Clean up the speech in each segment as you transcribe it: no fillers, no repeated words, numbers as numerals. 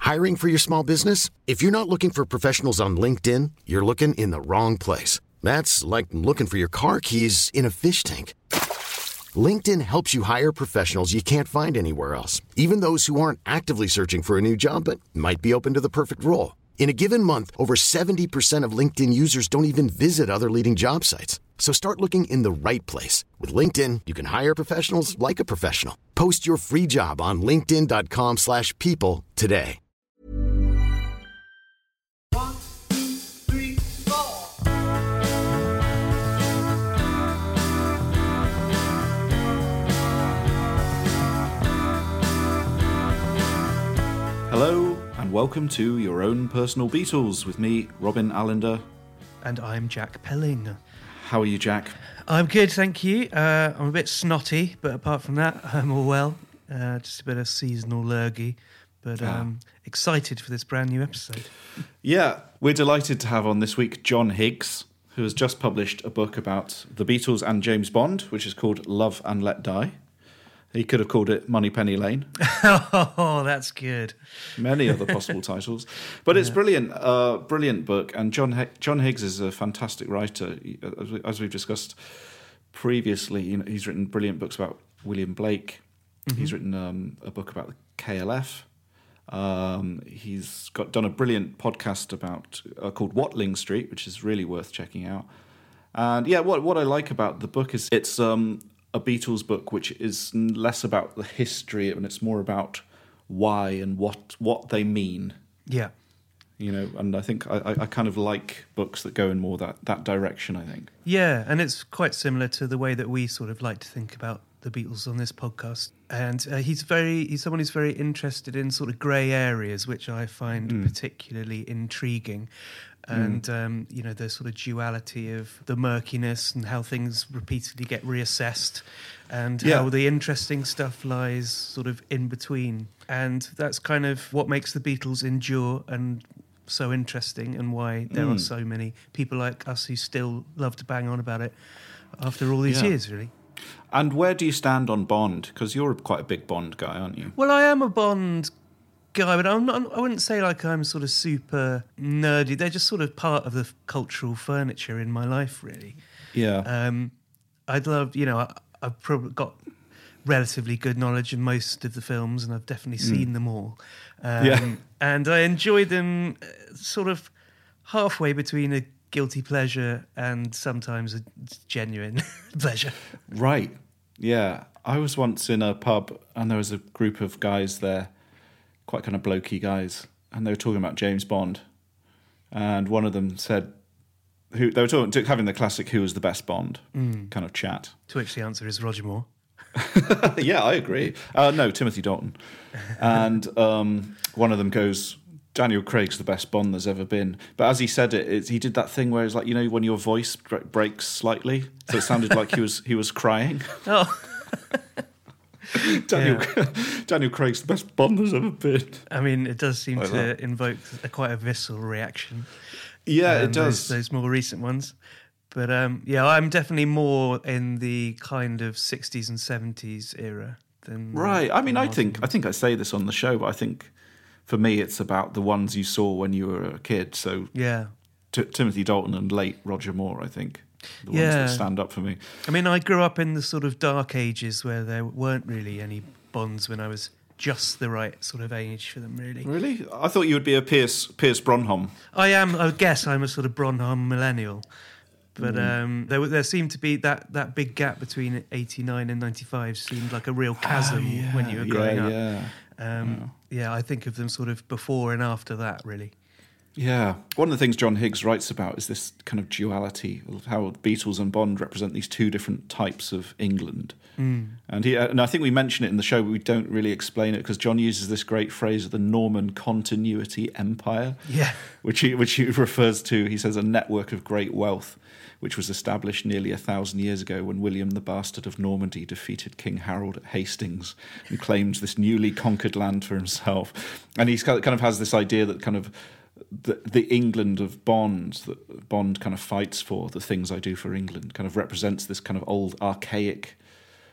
Hiring for your small business? If you're not looking for professionals on LinkedIn, you're looking in the wrong place. That's like looking for your car keys in a fish tank. LinkedIn helps you hire professionals you can't find anywhere else, even those who aren't actively searching for a new job but might be open to the perfect role. In a given month, over 70% of LinkedIn users don't even visit other leading job sites. So start looking in the right place. With LinkedIn, you can hire professionals like a professional. Post your free job on linkedin.com/people today. 1, 2, 3, 4. Hello and welcome to Your Own Personal Beatles with me, Robin Allender. And I'm Jack Pelling. How are you, Jack? I'm good, thank you. I'm a bit snotty, but apart from that, I'm all well. Just a bit of seasonal lurgy, but excited for this brand new episode. Yeah, we're delighted to have on this week John Higgs, who has just published a book about the Beatles and James Bond, which is called Love and Let Die. He could have called it Moneypenny Lane. Oh, that's good. Many other possible titles. But it's brilliant, brilliant book. And John Higgs is a fantastic writer. As we've discussed previously, he's written brilliant books about William Blake. Mm-hmm. He's written a book about the KLF. He's done a brilliant podcast about called Watling Street, which is really worth checking out. And yeah, what I like about the book is it's a Beatles book which is less about the history and it's more about why and what they mean. Yeah. And I think I kind of like books that go in more that direction, I think. Yeah, and it's quite similar to the way that we sort of like to think about the Beatles on this podcast. And he's someone who's very interested in sort of grey areas, which I find particularly intriguing. And, the sort of duality of the murkiness and how things repeatedly get reassessed and how the interesting stuff lies sort of in between. And that's kind of what makes the Beatles endure and so interesting and why there are so many people like us who still love to bang on about it after all these years, really. And where do you stand on Bond? Because you're quite a big Bond guy, aren't you? Well, I am a Bond guy, but I wouldn't say like I'm sort of super nerdy. They're just sort of part of the cultural furniture in my life, really. Yeah. I'd love, I've probably got relatively good knowledge of most of the films, and I've definitely seen them all. And I enjoy them sort of halfway between a guilty pleasure and sometimes a genuine pleasure. Right. Yeah. I was once in a pub and there was a group of guys there, quite kind of blokey guys, and they were talking about James Bond. And one of them said, they were having the classic "who was the best Bond" kind of chat. To which the answer is Roger Moore. Yeah, I agree. No, Timothy Dalton. And one of them goes, Daniel Craig's the best Bond there's ever been. But as he said it, he did that thing where it's like, when your voice breaks slightly, so it sounded like he was crying. Oh. Daniel Craig's the best Bond there's ever been. I mean, it does seem to invoke quite a visceral reaction. Yeah, it does. Those more recent ones. But I'm definitely more in the kind of 60s and 70s era than... Right. I mean, I think I say this on the show, but I think for me it's about the ones you saw when you were a kid. So yeah, Timothy Dalton and late Roger Moore, I think. The ones that stand up for me. I mean, I grew up in the sort of dark ages where there weren't really any Bonds when I was just the right sort of age for them, really. Really? I thought you would be a Pierce Brosnan. I guess I'm a sort of Brosnan millennial. But there seemed to be that big gap between 89 and 95 seemed like a real chasm when you were growing up. I think of them sort of before and after that, really. Yeah. One of the things John Higgs writes about is this kind of duality of how Beatles and Bond represent these two different types of England. And I think we mention it in the show, but we don't really explain it because John uses this great phrase of the Norman Continuity Empire, which he refers to, he says, a network of great wealth, which was established nearly 1,000 years ago when William the Bastard of Normandy defeated King Harold at Hastings and claimed this newly conquered land for himself. And he kind of has this idea that kind of the England of Bond, that Bond kind of fights for, the things I do for England, kind of represents this kind of old archaic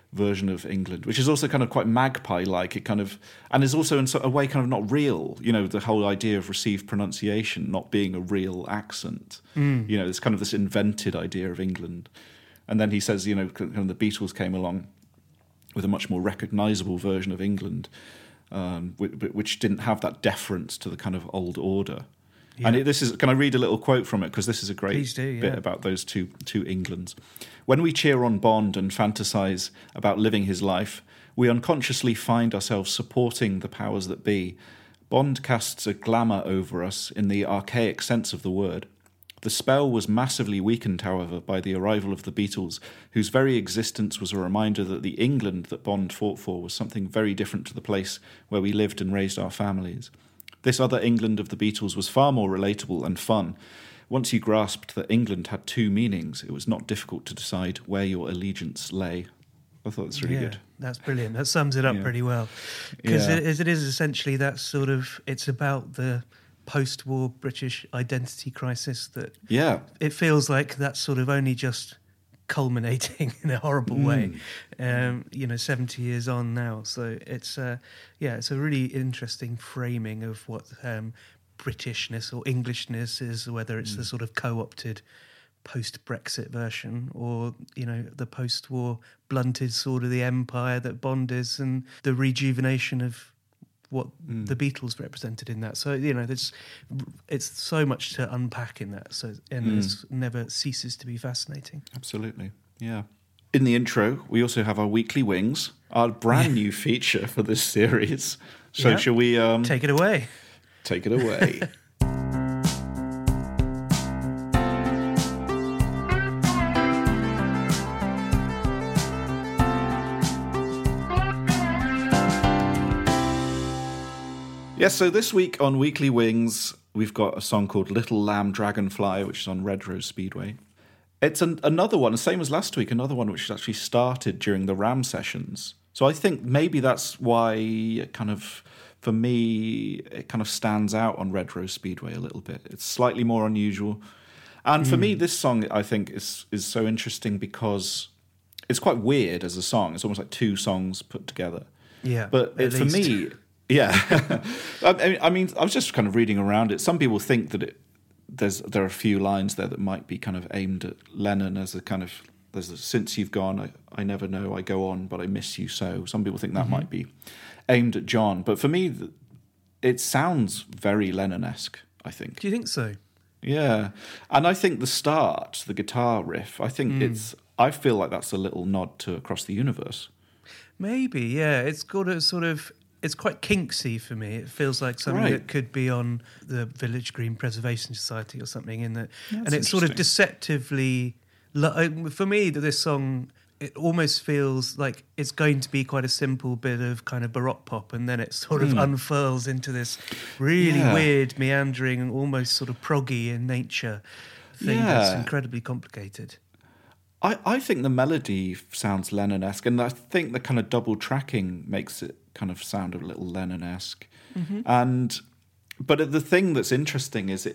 version of England, which is also kind of quite magpie-like. It kind of, and is also in a way kind of not real. You know, the whole idea of received pronunciation not being a real accent. You know, it's kind of this invented idea of England. And then he says, you know, kind of the Beatles came along with a much more recognisable version of England, which didn't have that deference to the kind of old order. Yeah. And this is, can I read a little quote from it? Because this is a great bit about those two Englands. When we cheer on Bond and fantasise about living his life, we unconsciously find ourselves supporting the powers that be. Bond casts a glamour over us in the archaic sense of the word. The spell was massively weakened, however, by the arrival of the Beatles, whose very existence was a reminder that the England that Bond fought for was something very different to the place where we lived and raised our families. This other England of the Beatles was far more relatable and fun. Once you grasped that England had two meanings, it was not difficult to decide where your allegiance lay. I thought that's really good. That's brilliant. That sums it up pretty well. Because it is essentially that sort of, it's about the post-war British identity crisis that it feels like that's sort of only just culminating in a horrible way, 70 years on now. So it's it's a really interesting framing of what Britishness or Englishness is, whether it's the sort of co-opted post-Brexit version or, you know, the post-war blunted sword of the empire that Bond is, and the rejuvenation of what the Beatles represented in that. So, you know, it's so much to unpack in that. So, and it never ceases to be fascinating. Absolutely, yeah. In the intro, we also have our weekly wings, our brand new feature for this series. So, shall we take it away? Take it away. Yes, so this week on Weekly Wings, we've got a song called Little Lamb Dragonfly, which is on Red Rose Speedway. It's another one, the same as last week, another one which actually started during the Ram sessions. So I think maybe that's why it kind of, for me, it kind of stands out on Red Rose Speedway a little bit. It's slightly more unusual. And for me, this song, I think, is so interesting because it's quite weird as a song. It's almost like two songs put together. Yeah, but for me... Yeah, I mean, I was just kind of reading around it. Some people think that there are a few lines there that might be kind of aimed at Lennon as a kind of, since you've gone, I never know, I go on, but I miss you so. Some people think that might be aimed at John. But for me, it sounds very Lennon-esque, I think. Do you think so? Yeah. And I think the start, the guitar riff, I think I feel like that's a little nod to Across the Universe. Maybe, yeah. It's got a sort of... It's quite kinksy for me. It feels like something that could be on the Village Green Preservation Society or something. And it's sort of deceptively... For me, this song, it almost feels like it's going to be quite a simple bit of kind of Baroque pop, and then it sort of unfurls into this really weird, meandering, almost sort of proggy in nature thing that's incredibly complicated. I think the melody sounds Lennon-esque, and I think the kind of double tracking makes it kind of sound a little Lennon-esque. But the thing that's interesting is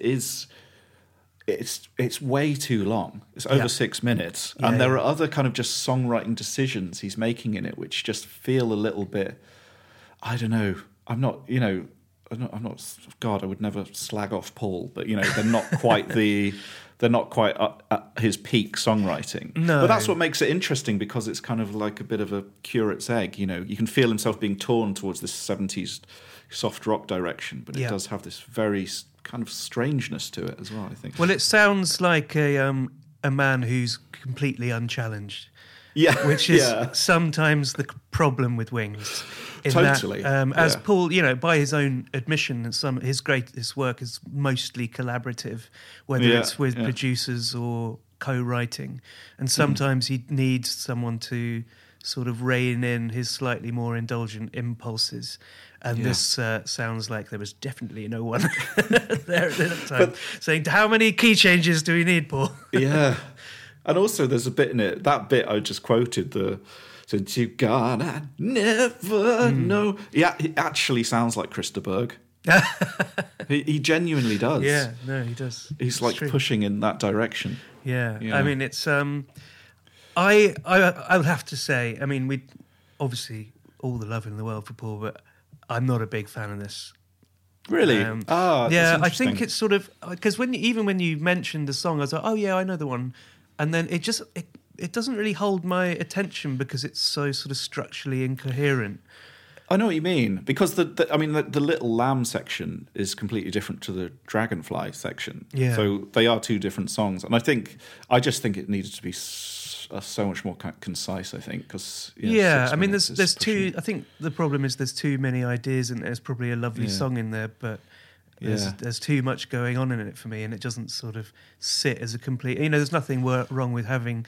it's way too long. It's over 6 minutes, and there are other kind of just songwriting decisions he's making in it which just feel a little bit. I don't know. I'm not. God, I would never slag off Paul, but they're not quite they're not quite at his peak songwriting. No. But that's what makes it interesting, because it's kind of like a bit of a curate's egg. You can feel himself being torn towards this 70s soft rock direction, but it does have this very kind of strangeness to it as well, I think. Well, it sounds like a man who's completely unchallenged. Yeah, which is sometimes the problem with Wings. Totally. As Paul, by his own admission, his greatest work is mostly collaborative, whether it's with producers or co-writing, and sometimes he needs someone to sort of rein in his slightly more indulgent impulses. And this sounds like there was definitely no one there at the time saying, "How many key changes do we need, Paul?" Yeah. And also there's a bit in it, that bit I just quoted, since you've gone, I never know. Yeah, it actually sounds like Christa Berg. he genuinely does. Yeah, no, he does. He's like pushing in that direction. Yeah. I mean, it's I would have to say, I mean, we obviously all the love in the world for Paul, but I'm not a big fan of this. Really? Yeah, that's I think interesting. it's sort of because even when you mentioned the song, I was like, oh yeah, I know the one, and then it doesn't really hold my attention because it's so sort of structurally incoherent. I know what you mean, because the Little Lamb section is completely different to the Dragonfly section. Yeah. So they are two different songs, and I just think it needed to be so much more concise. I think because I mean, there's too. I think the problem is there's too many ideas, and there's probably a lovely song in there, but there's too much going on in it for me, and it doesn't sort of sit as a complete. There's nothing wrong with having,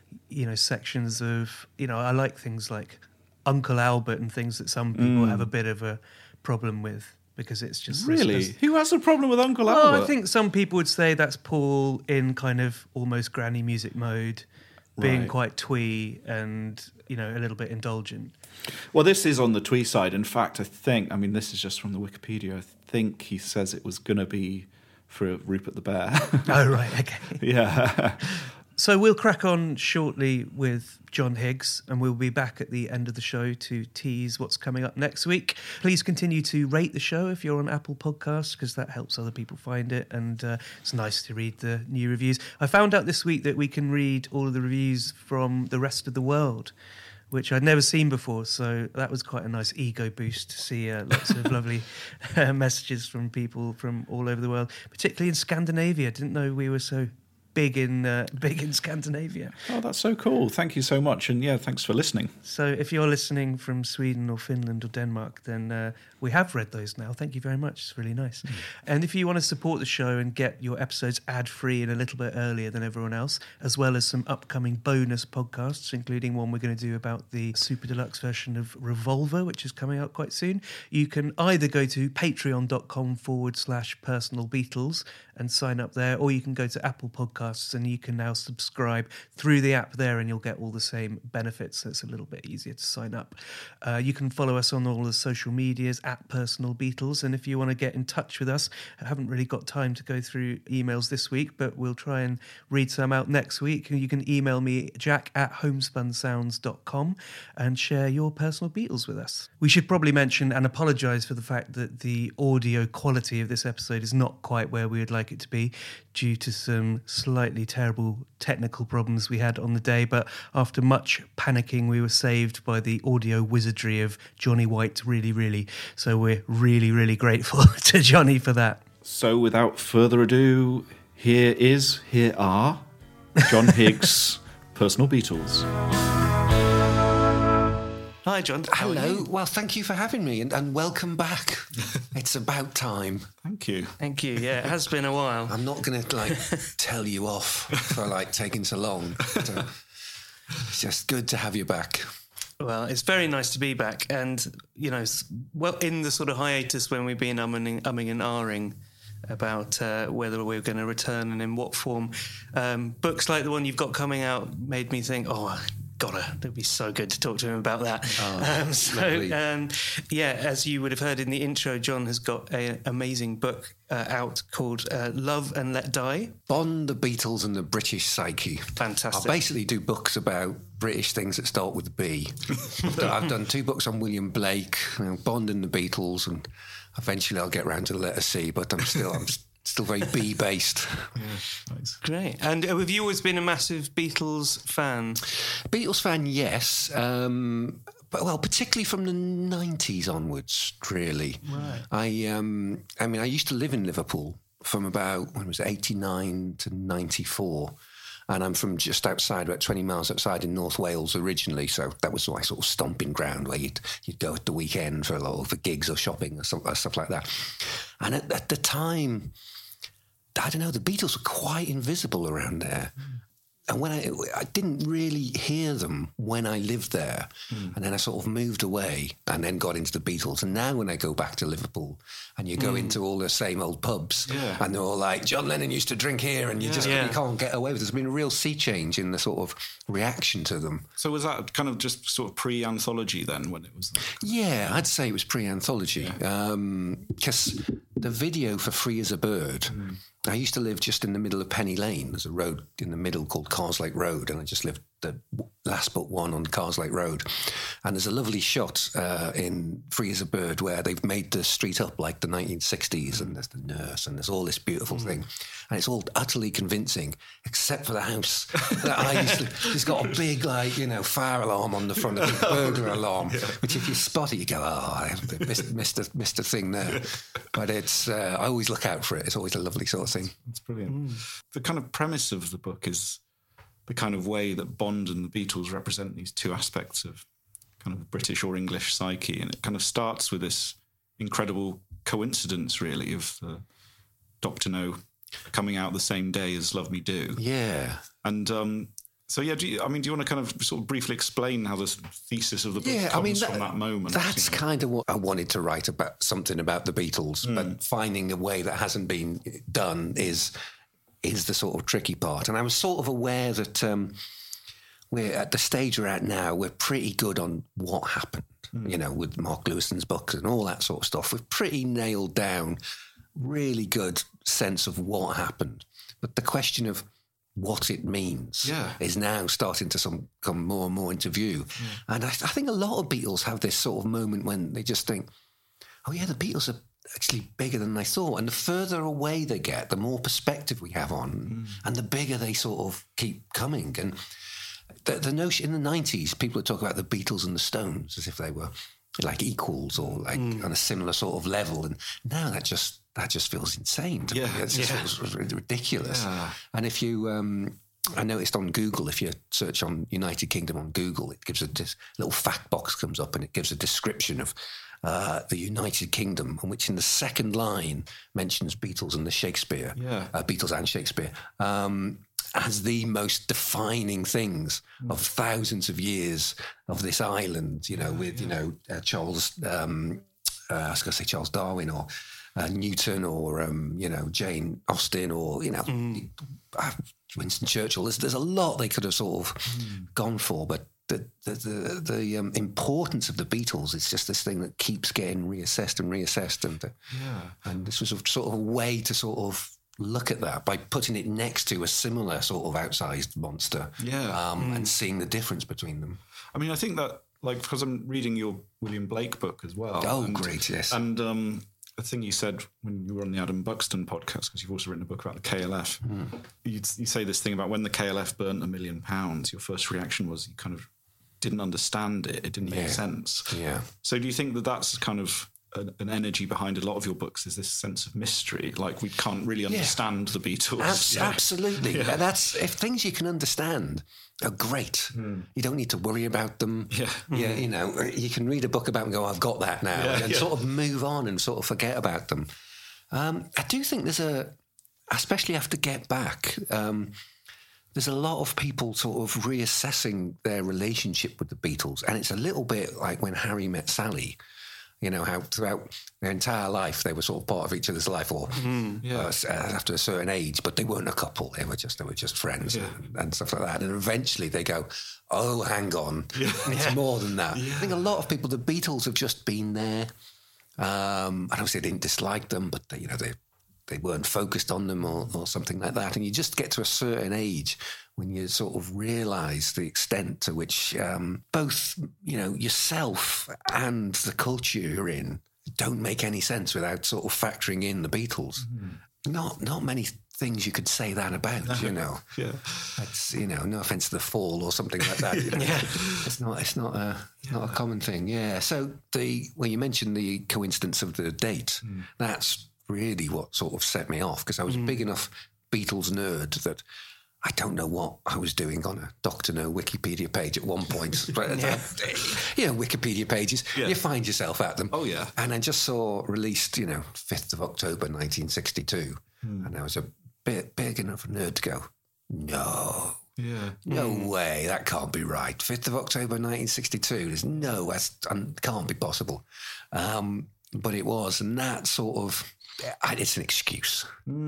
sections of. I like things like Uncle Albert and things that some people have a bit of a problem with because it's just really. Who has a problem with Uncle Albert? Well, I think some people would say that's Paul in kind of almost granny music mode, being quite twee and a little bit indulgent. Well, this is on the twee side. In fact, this is just from the Wikipedia. I think he says it was going to be for Rupert the Bear. Oh right, okay. Yeah. So we'll crack on shortly with John Higgs, and we'll be back at the end of the show to tease what's coming up next week. Please continue to rate the show if you're on Apple Podcasts, because that helps other people find it, and it's nice to read the new reviews. I found out this week that we can read all of the reviews from the rest of the world, which I'd never seen before, so that was quite a nice ego boost to see lots of lovely messages from people from all over the world, particularly in Scandinavia. Didn't know we were so big in Scandinavia. Oh, that's so cool. Thank you so much. And thanks for listening. So if you're listening from Sweden or Finland or Denmark, then we have read those now. Thank you very much. It's really nice. And if you want to support the show and get your episodes ad-free and a little bit earlier than everyone else, as well as some upcoming bonus podcasts, including one we're going to do about the super deluxe version of Revolver, which is coming out quite soon, you can either go to patreon.com/Personal Beatles and sign up there, or you can go to Apple Podcasts and you can now subscribe through the app there and you'll get all the same benefits. So it's a little bit easier to sign up. You can follow us on all the social medias at Personal Beatles, and if you want to get in touch with us, I haven't really got time to go through emails this week, but we'll try and read some out next week. You can email me, jack@homespunsounds.com, and share your personal Beatles with us. We should probably mention and apologise for the fact that the audio quality of this episode is not quite where we would like it to be due to some slightly terrible technical problems we had on the day, but after much panicking we were saved by the audio wizardry of Johnny White, really. So we're really grateful to Johnny for that. So without further ado, here are John Higgs' Personal Beatles. Hi, John. Hello. Well, thank you for having me, and welcome back. It's about time. Thank you. Thank you. Yeah, it has been a while. I'm not going to tell you off for taking so long. But, it's just good to have you back. Well, it's very nice to be back, and in the sort of hiatus when we've been umming and ahhing about whether we're going to return and in what form, books like the one you've got coming out made me think, it'd be so good to talk to him about that. As you would have heard in the intro, John has got an amazing book out called Love and Let Die. Bond, the Beatles and the British Psyche. Fantastic. I basically do books about British things that start with B. I've done 2 books on William Blake, Bond and the Beatles, and eventually I'll get round to the letter C, but I'm still very B-based. Yeah, nice. Great. And have you always been a massive Beatles fan? Beatles fan, yes. But particularly from the 90s onwards, really. Right. I used to live in Liverpool from about, 89 to 94. And I'm from just outside, about 20 miles outside in North Wales originally. So that was my sort of stomping ground where you'd go at the weekend for gigs or shopping or stuff like that. And at the time, I don't know, the Beatles were quite invisible around there. And when I didn't really hear them when I lived there. And then I sort of moved away and then got into the Beatles. And now when I go back to Liverpool and you go into all the same old pubs and they're all like, John Lennon used to drink here, and you can't get away with it. There's been a real sea change in the sort of reaction to them. So was that kind of just sort of pre-anthology then when it was Yeah, I'd say it was pre-anthology. Because the video for Free as a Bird... I used to live just in the middle of Penny Lane. There's a road in the middle called Carslake Road, and I just lived the last but one on Carslake Road. And there's a lovely shot in Free as a Bird where they've made the street up like the 1960s, and there's the nurse, and there's all this beautiful thing. And it's all utterly convincing, except for the house that I used to... It's got a big, like, you know, fire alarm on the front of the burglar alarm, which if you spot it, you go, oh, I missed a thing there. But it's... I always look out for it. It's always a lovely sort of thing. It's brilliant. The kind of premise of the book is the kind of way that Bond and the Beatles represent these two aspects of kind of British or English psyche. And it kind of starts with this incredible coincidence, really, of Dr. No coming out the same day as Love Me Do. Yeah. And so, yeah, do you want to kind of sort of briefly explain how the thesis of the book comes from that moment? That's kind of what I wanted to write about, something about the Beatles, but finding a way that hasn't been done is the sort of tricky part. And I was sort of aware that we're at the stage we're at now, we're pretty good on what happened, you know, with Mark Lewison's books and all that sort of stuff. We've pretty nailed down really good sense of what happened. But the question of what it means is now starting to come more and more into view. And I think a lot of Beatles have this sort of moment when they just think, oh yeah, the Beatles are actually bigger than they thought. And the further away they get, the more perspective we have on, and the bigger they sort of keep coming. And the notion in the 90s, people would talk about the Beatles and the Stones as if they were like equals or like on a similar sort of level. And now that just feels insane to me. It just feels ridiculous. Yeah. And if you... I noticed on Google, if you search on United Kingdom on Google, it gives this little fact box comes up and it gives a description of the United Kingdom, on which in the second line mentions Beatles and the Shakespeare, Beatles and Shakespeare, as the most defining things of thousands of years of this island, you know, with, you know, Charles, I was going to say Charles Darwin or Newton or, you know, Jane Austen or, you know, Winston Churchill. There's a lot they could have sort of gone for, but the importance of the Beatles is just this thing that keeps getting reassessed, and this was sort of a way to sort of look at that by putting it next to a similar sort of outsized monster, and seeing the difference between them. I mean, I think that, like, because I'm reading your William Blake book as well. Oh, great, yes. And a thing you said when you were on the Adam Buxton podcast, because you've also written a book about the KLF, you say this thing about when the KLF burnt £1 million, your first reaction was you kind of didn't understand it. It didn't make sense. Yeah. So do you think that that's kind of an energy behind a lot of your books, is this sense of mystery? Like, we can't really understand the Beatles. Absolutely. Yeah. That's, if things you can understand are great, you don't need to worry about them. Yeah, you know, you can read a book about them and go, I've got that now, and then sort of move on and sort of forget about them. I do think especially after Get Back, there's a lot of people sort of reassessing their relationship with the Beatles, and it's a little bit like when Harry met Sally. You know, how throughout their entire life they were sort of part of each other's life, or after a certain age, but they weren't a couple. They were just friends and stuff like that. And eventually they go, oh, hang on, it's more than that. I think a lot of people, the Beatles have just been there. I don't say they didn't dislike them, but they weren't focused on them or something like that. And you just get to a certain age when you sort of realise the extent to which both, you know, yourself and the culture you're in don't make any sense without sort of factoring in the Beatles. Not many things you could say that about, you know. It's, you know, no offence to The Fall or something like that. You know? It's not a common thing. Yeah. So when you mentioned the coincidence of the date, that's really what sort of set me off, because I was a big enough Beatles nerd that I don't know what I was doing on a Dr. No Wikipedia page at one point. But, you know, Wikipedia pages, you find yourself at them. Oh, yeah. And I just saw released, you know, 5th of October, 1962. And I was a bit big enough nerd to go, no. No way, that can't be right. 5th of October, 1962. That can't be possible. But it was, and that sort of... It's an excuse.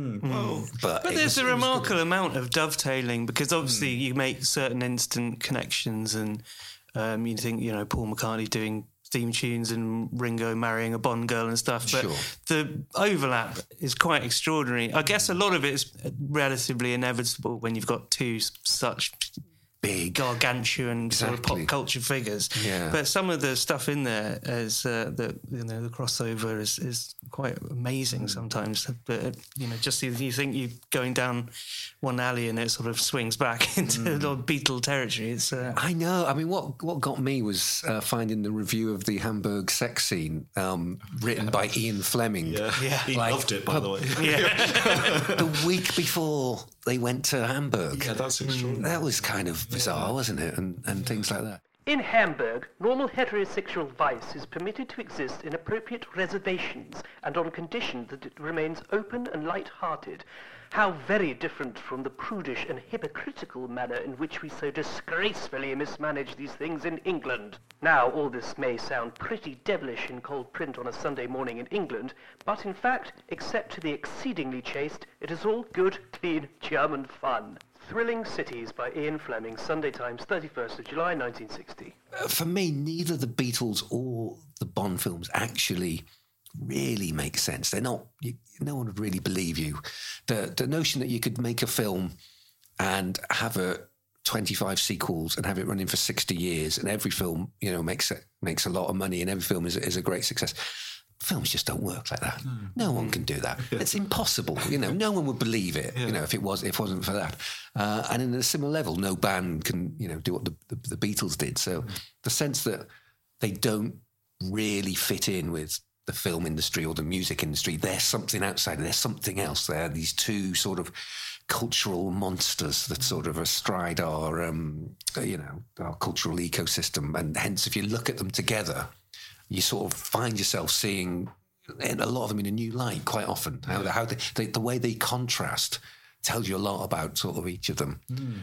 But there's a remarkable amount of dovetailing, because obviously you make certain instant connections, and you think, you know, Paul McCartney doing theme tunes and Ringo marrying a Bond girl and stuff, but Sure. the overlap is quite extraordinary. I guess a lot of it is relatively inevitable when you've got two such Big. gargantuan sort of Exactly. pop culture figures. Yeah. But some of the stuff in there is the crossover is quite amazing sometimes. But just you think you're going down one alley and it sort of swings back into Beatle territory. It's I know. I mean, what got me was finding the review of the Hamburg sex scene written by Ian Fleming. Yeah. He Like, loved it, by the way. The week before they went to Hamburg. Yeah, that's extraordinary. That was kind of bizarre, wasn't it? And things like that. In Hamburg, normal heterosexual vice is permitted to exist in appropriate reservations and on condition that it remains open and light-hearted. How very different from the prudish and hypocritical manner in which we so disgracefully mismanage these things in England. Now, all this may sound pretty devilish in cold print on a Sunday morning in England, but in fact, except to the exceedingly chaste, it is all good, clean German fun. Thrilling Cities by Ian Fleming, Sunday Times, 31st of July, 1960. For me, neither the Beatles or the Bond films actually really make sense. They're not. No one would really believe you. The notion that you could make a film and have 25 sequels and have it running for 60 years, and every film, makes a lot of money, and every film is a great success. Films just don't work like that. No one can do that. It's impossible. No one would believe it. If it wasn't for that. And in a similar level, no band can do what the Beatles did. So the sense that they don't really fit in with the film industry or the music industry, there's something outside. There's something else there. These two sort of cultural monsters that sort of astride our cultural ecosystem, and hence, if you look at them together, you sort of find yourself seeing a lot of them in a new light quite often. How the way they contrast tells you a lot about sort of each of them.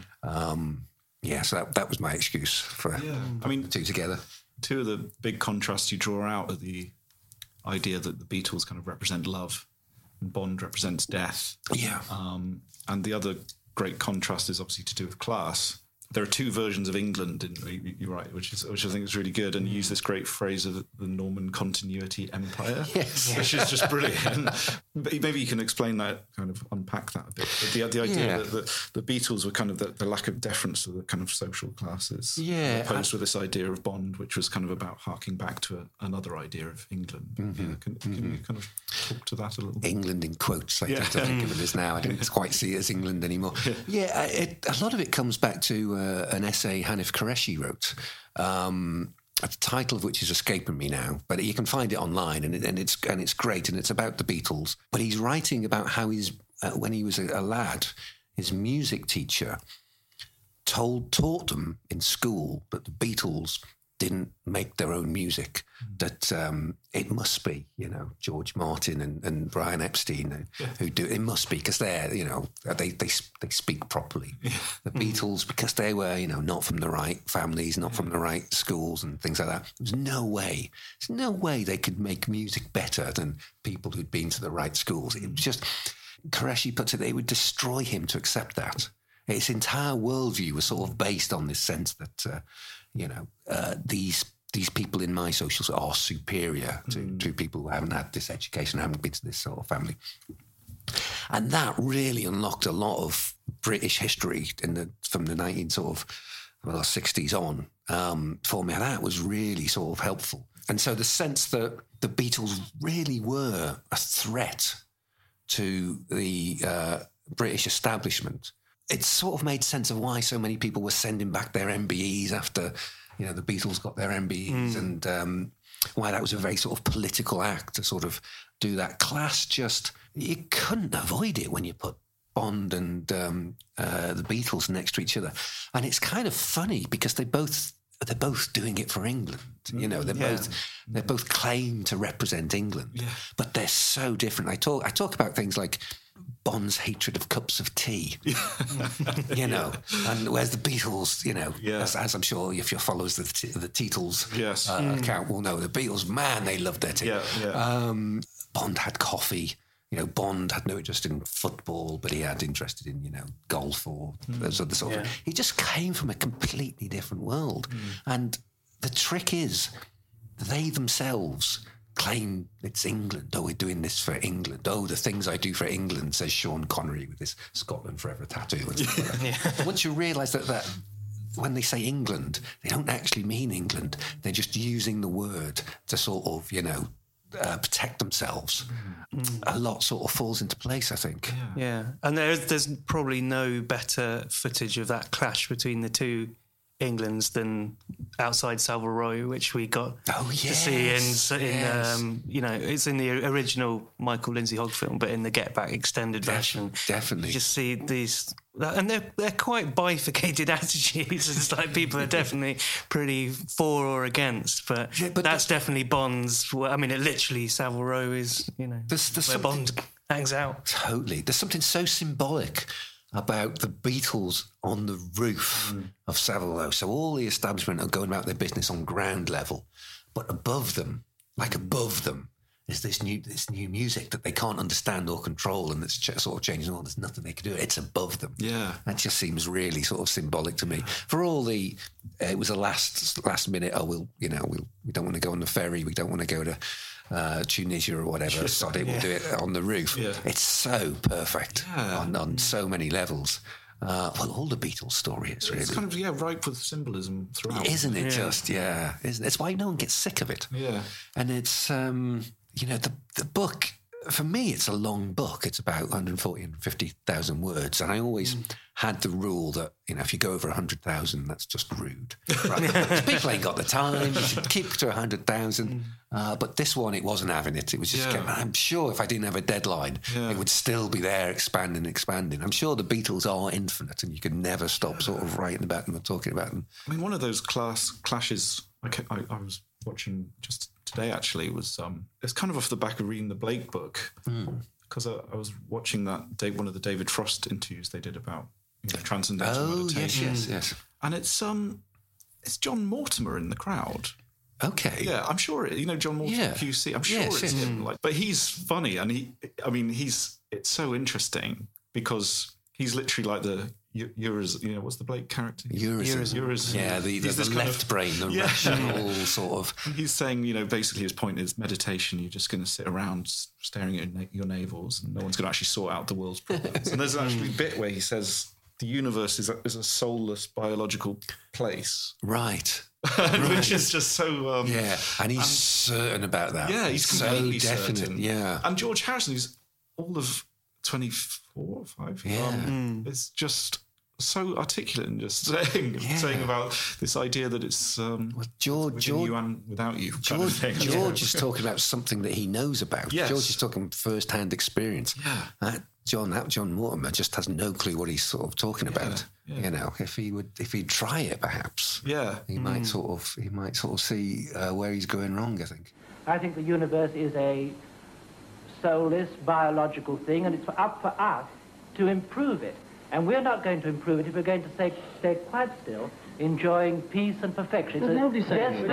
So that was my excuse for the two together. Two of the big contrasts you draw out are the idea that the Beatles kind of represent love and Bond represents death. Yeah. And the other great contrast is obviously to do with class. There are two versions of England, you're right, which I think is really good. And you use this great phrase of the Norman continuity empire, which is just brilliant. Maybe you can explain that, kind of unpack that a bit. But the idea that the Beatles were kind of the lack of deference to the kind of social classes, opposed with this idea of Bond, which was kind of about harking back to another idea of England. Can you kind of talk to that a little bit? England in quotes, I tend to think of it as now. I don't quite see it as England anymore. A lot of it comes back to an essay Hanif Qureshi wrote, the title of which is escaping me now, but you can find it online, and it's great, and it's about the Beatles. But he's writing about how when he was a lad, his music teacher taught them in school that the Beatles didn't make their own music, that it must be, George Martin and Brian Epstein who do. It must be, because they're, they speak properly. The Beatles, because they were, not from the right families, not from the right schools and things like that. There's no way they could make music better than people who'd been to the right schools. It was just, Qureshi puts it, it would destroy him to accept that. His entire worldview was sort of based on this sense that, these people in my socials are superior to people who haven't had this education, haven't been to this sort of family. And that really unlocked a lot of British history from the 60s on for me. That was really sort of helpful. And so the sense that the Beatles really were a threat to the British establishment, it sort of made sense of why so many people were sending back their MBEs after, the Beatles got their MBEs, and why that was a very sort of political act to sort of do that. Class you couldn't avoid it when you put Bond and the Beatles next to each other. And it's kind of funny because they're both doing it for England. They both claim to represent England, but they're so different. I talk about things like Bond's hatred of cups of tea, and whereas the Beatles, as I'm sure if you're followers of the Teetles account will know, the Beatles, man, they loved their tea. Bond had coffee. Bond had no interest in football, but he had interest in, golf or those other sort of. He just came from a completely different world. And the trick is, they themselves claim it's England. Oh, we're doing this for England. Oh, the things I do for England, says Sean Connery with his Scotland Forever tattoo. And stuff like that. Once you realise that when they say England, they don't actually mean England. They're just using the word to sort of, protect themselves. A lot sort of falls into place, I think. Yeah, and there's probably no better footage of that clash between the two Englands than outside Savile Row, which we got to see in it's in the original Michael Lindsay Hogg film, but in the Get Back extended version, definitely you just see these, and they're quite bifurcated attitudes. It's like people are definitely pretty for or against, but that's definitely Bond's. I mean, it literally Savile Row is where Bond hangs out. Totally, there's something so symbolic about the Beatles on the roof of Savile Row. So all the establishment are going about their business on ground level, but above them, is this new music that they can't understand or control, and it's sort of changing on. There's nothing they can do. It's above them. Yeah, that just seems really sort of symbolic to me. For all the, it was a last minute. Oh, we don't want to go on the ferry. We don't want to go to Tunisia or whatever. Sod it, we'll do it on the roof. Yeah. It's so perfect on so many levels. All the Beatles story is really... It's kind of, ripe with symbolism throughout. Isn't it just, Isn't it? It's why no one gets sick of it. Yeah. And it's, the book, for me, it's a long book. It's about 150,000 words. And I always had the rule that, if you go over 100,000, that's just rude. Right? People ain't got the time. You should keep to 100,000. But this one, it wasn't having it. It was just, I'm sure if I didn't have a deadline, it would still be there, expanding. I'm sure the Beatles are infinite and you can never stop sort of writing about them or talking about them. I mean, one of those clashes I was watching just today, actually, was it's kind of off the back of reading the Blake book, because I was watching one of the David Frost interviews they did about transcendental meditation. Yes. And it's John Mortimer in the crowd. Okay. Yeah, I'm sure John Mortimer QC. I'm sure it's him. But he's funny, and it's so interesting because he's literally like the Urizen. What's the Blake character? Urizen. Yeah, the left brain, the rational sort of. He's saying, basically his point is meditation. You're just going to sit around staring at your navels, and no one's going to actually sort out the world's problems. And there's actually a bit where he says the universe is a soulless biological place, right? Which is just so. And he's certain about that. Yeah, he's completely so definite. Certain. Yeah, and George Harrison, who's all of 24 or 5. It's just so articulate and just saying about this idea that it's George you and without you. George is talking about something that he knows about. Yes. George is talking first-hand experience. Yeah. John Mortimer just has no clue what he's sort of talking about. Yeah. If he'd try it, perhaps. Yeah. He might sort of see where he's going wrong, I think. I think the universe is a soulless biological thing, and it's up for us to improve it. And we're not going to improve it if we're going to stay quite still, enjoying peace and perfection. Nobody's saying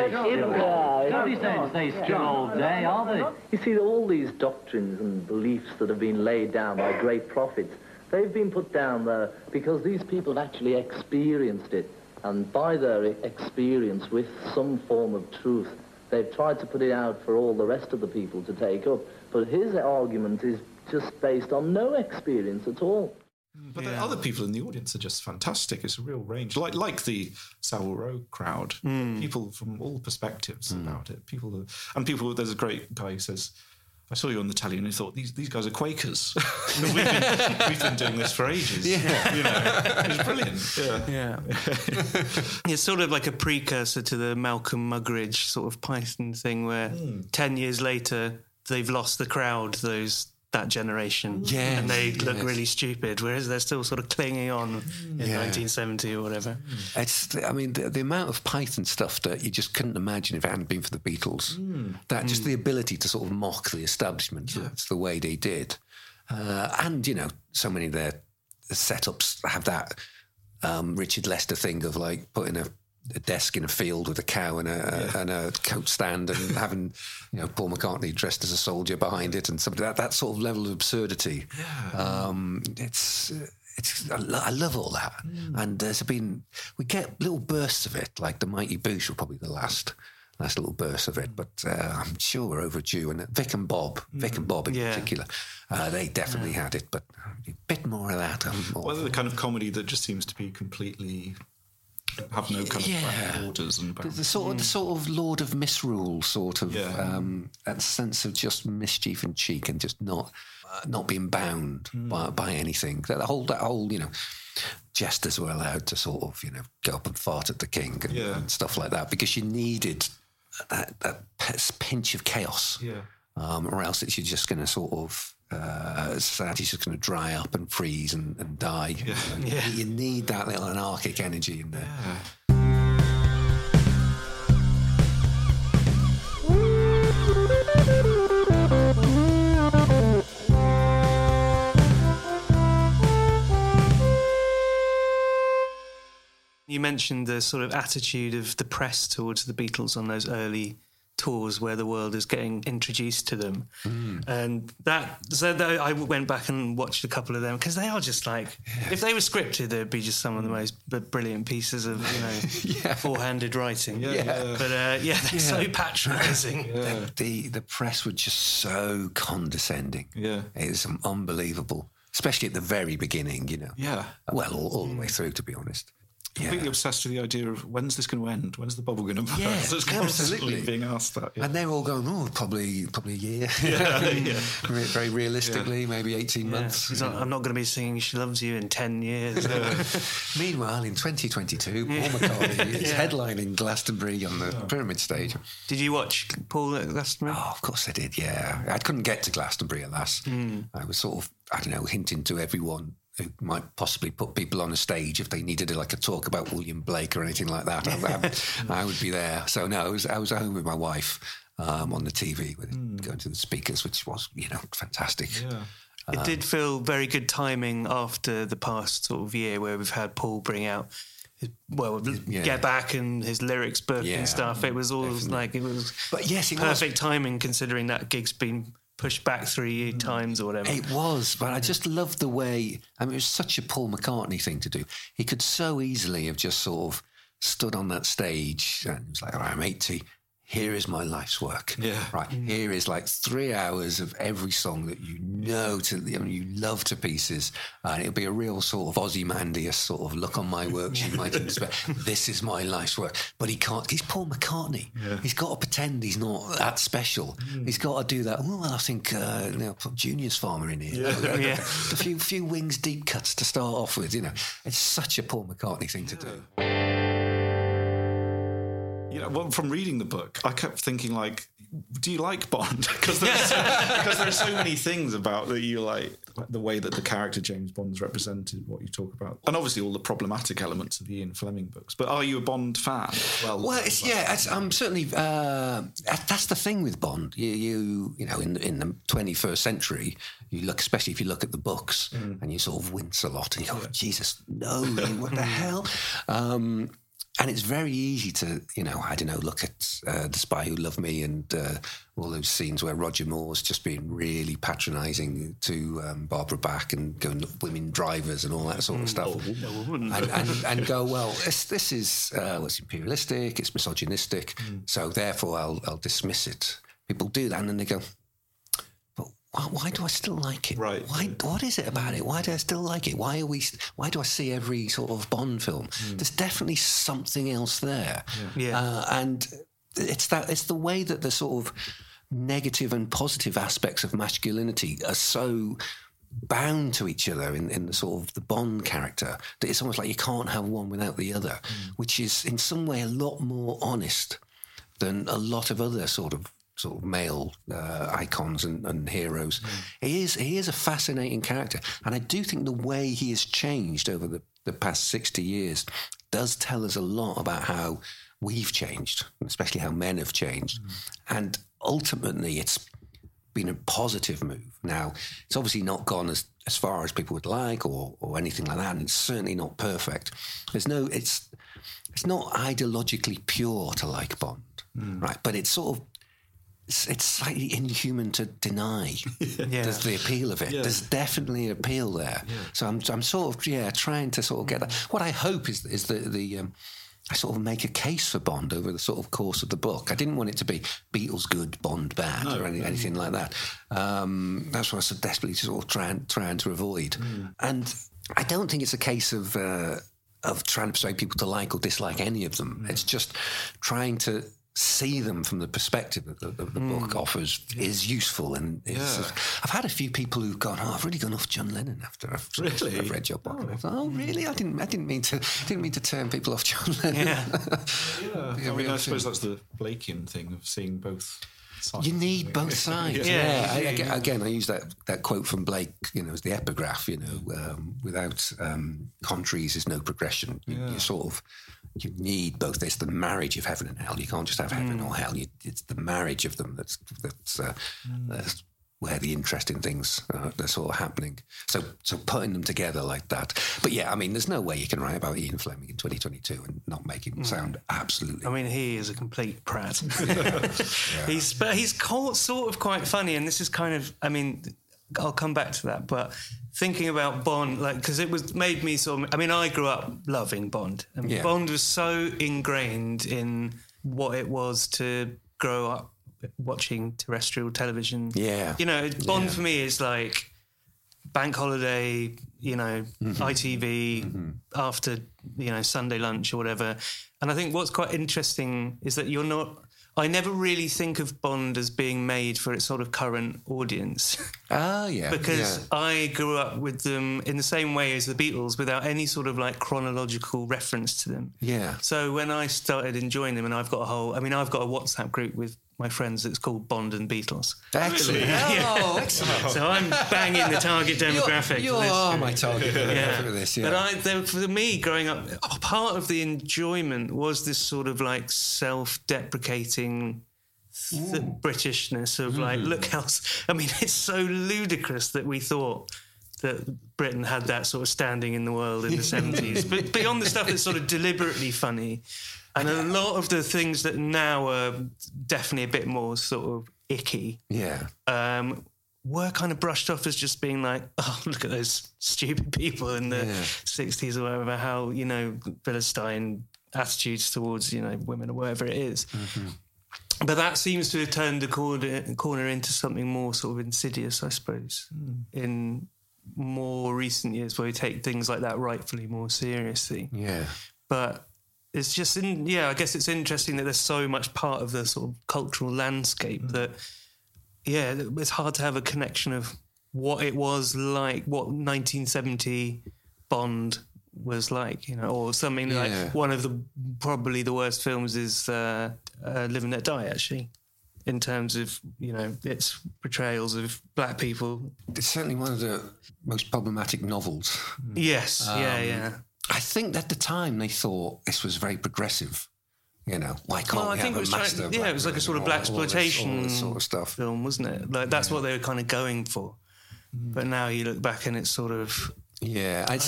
to stay still all day, are they? You see, all these doctrines and beliefs that have been laid down by great prophets, they've been put down there because these people actually experienced it. And by their experience with some form of truth, they've tried to put it out for all the rest of the people to take up. But his argument is just based on no experience at all. But the other people in the audience are just fantastic. It's a real range, like the Savile Row crowd. People from all perspectives about it. People. There's a great guy who says, "I saw you on the telly and I thought these guys are Quakers. we've been doing this for ages." It's brilliant. Yeah. It's sort of like a precursor to the Malcolm Muggeridge sort of Python thing, where 10 years later they've lost the crowd. That generation, and they look really stupid, whereas they're still sort of clinging on in 1970 or whatever. The amount of Python stuff that you just couldn't imagine if it hadn't been for the Beatles. That just the ability to sort of mock the establishment. That's the way they did, and so many of their setups have that Richard Lester thing of like putting a desk in a field with a cow and a coat stand and having Paul McCartney dressed as a soldier behind it and something that sort of level of absurdity. I love all that, and we get little bursts of it, like the Mighty Boosh were probably the last last little burst of it. But I'm sure we're overdue. And Vic and Bob in particular, they definitely had it. But a bit more of that. Well, the kind of comedy that just seems to be completely have no kind of orders and the sort of Lord of Misrule sort of that sense of just mischief and cheek and just not being bound by anything. That whole jesters were allowed to sort of go up and fart at the king and stuff like that because you needed that pinch of chaos, or else you're just going to sort of society's just going to dry up and freeze and die. You need that little anarchic energy in there. You mentioned the sort of attitude of the press towards the Beatles on those early tours where the world is getting introduced to them. And I went back and watched a couple of them because they are just like, if they were scripted, they'd be just some of the most brilliant pieces of four-handed writing. But they're so patronising. The press were just so condescending. It was unbelievable, especially at the very beginning, well, all the way through, to be honest. Completely obsessed with the idea of when's this going to end? When's the bubble going to burst? It's constantly being asked that. And they're all going, probably a year. Very realistically, maybe 18 months. I'm not going to be singing "She Loves You" in 10 years. Meanwhile, in 2022, Paul McCartney is headlining Glastonbury on the Pyramid stage. Did you watch Paul at Glastonbury? Oh, of course I did. Yeah, I couldn't get to Glastonbury, alas. I was sort of, hinting to everyone who might possibly put people on a stage if they needed a talk about William Blake or anything like that. I would be there. So no, I was at home with my wife on the TV, going to the speakers, which was fantastic. It did feel very good timing after the past sort of year where we've had Paul bring out Get Back and his lyrics book and stuff. It was all perfect timing considering that gig's been pushed back 3 times or whatever. It was, but I just loved the way. It was such a Paul McCartney thing to do. He could so easily have just sort of stood on that stage and was like, all right, I'm 80. Here is my life's work. Right. Here is 3 hours of every song that you love to pieces. And it'll be a real sort of Ozymandias sort of look on my work. You might expect, this is my life's work. But he can't. He's Paul McCartney. He's got to pretend he's not that special. He's got to do that. Oh, well, I think put Junior's Farmer in here. A few Wings deep cuts to start off with. It's such a Paul McCartney thing to do. From reading the book, I kept thinking, do you like Bond? Because there are so many things about that you like the way that the character James Bond's represented, what you talk about, and obviously all the problematic elements of the Ian Fleming books. But are you a Bond fan? I'm certainly. That's the thing with Bond. You in the 21st century, you look, especially if you look at the books, and you sort of wince a lot, and you go, Jesus, no, what the hell? And it's very easy to, look at The Spy Who Loved Me and all those scenes where Roger Moore's just being really patronising to Barbara Bach and going to women drivers and all that sort of stuff. And go, well, this is it's imperialistic, it's misogynistic, so therefore I'll dismiss it. People do that and then they go, why do I still like it? Right. What is it about it? Why do I still like it? Why do I see every sort of Bond film? There's definitely something else there. And it's the way that the sort of negative and positive aspects of masculinity are so bound to each other in the sort of the Bond character that it's almost like you can't have one without the other, which is in some way a lot more honest than a lot of other sort of male icons and heroes. He is a fascinating character, and I do think the way he has changed over the past 60 years does tell us a lot about how we've changed, especially how men have changed. And ultimately it's been a positive move. Now, it's obviously not gone as far as people would like or anything like that, and it's certainly not perfect. It's not ideologically pure to like Bond, right? But it's sort of it's slightly inhuman to deny the appeal of it. There's definitely an appeal there. So I'm sort of trying to sort of get that. What I hope is the I sort of make a case for Bond over the sort of course of the book. I didn't want it to be Beatles good, Bond bad, or anything like that. That's what I was so desperately sort of trying to avoid. And I don't think it's a case of trying to persuade people to like or dislike any of them. It's just trying to see them from the perspective that the book offers is useful. And I've had a few people who've gone, I've really gone off John Lennon after I've read your book. And I thought, really? I didn't mean to turn people off John Lennon. I suppose that's the Blakean thing of seeing both sides. You need both sides. Again, I use that quote from Blake, as the epigraph, without contraries is no progression. You sort of, you need both. It's the marriage of heaven and hell. You can't just have heaven or hell. It's the marriage of them that's where the interesting things are sort of happening. So putting them together like that. But there's no way you can write about Ian Fleming in 2022 and not make him sound absolutely. I mean, he is a complete prat. He's sort of quite funny, and this is kind of. I mean, I'll come back to that, but thinking about Bond, because it was made me sort of. I mean, I grew up loving Bond, and Bond was so ingrained in what it was to grow up watching terrestrial television. Bond for me is like Bank Holiday, ITV after Sunday lunch or whatever. And I think what's quite interesting is that I never really think of Bond as being made for its sort of current audience. Because I grew up with them in the same way as the Beatles, without any sort of like chronological reference to them. So when I started enjoying them, and I've got a WhatsApp group with my friends that's called Bond and Beatles. Excellent. Excellent. So I'm banging the target demographic. You are my target demographic for this, But for me, growing up, part of the enjoyment was this sort of like self-deprecating Britishness of like, look how... I mean, it's so ludicrous that we thought that Britain had that sort of standing in the world in the 70s. But beyond the stuff that's sort of deliberately funny... And a lot of the things that now are definitely a bit more sort of icky were kind of brushed off as just being like, oh, look at those stupid people in the 60s or whatever, how, Philistine attitudes towards, women or whatever it is. But that seems to have turned the corner into something more sort of insidious, I suppose, in more recent years, where we take things like that rightfully more seriously. But... it's just, I guess it's interesting that there's so much part of the sort of cultural landscape that, it's hard to have a connection of what it was like, what 1970 Bond was like, or something like one of probably the worst films is Live and Let Die, actually, in terms of, its portrayals of black people. It's certainly one of the most problematic novels. Yes, I think at the time they thought this was very progressive. Why can't we have a master? It was like a sort of blaxploitation sort of stuff film, wasn't it? Like that's what they were kind of going for. But now you look back and it's sort of there's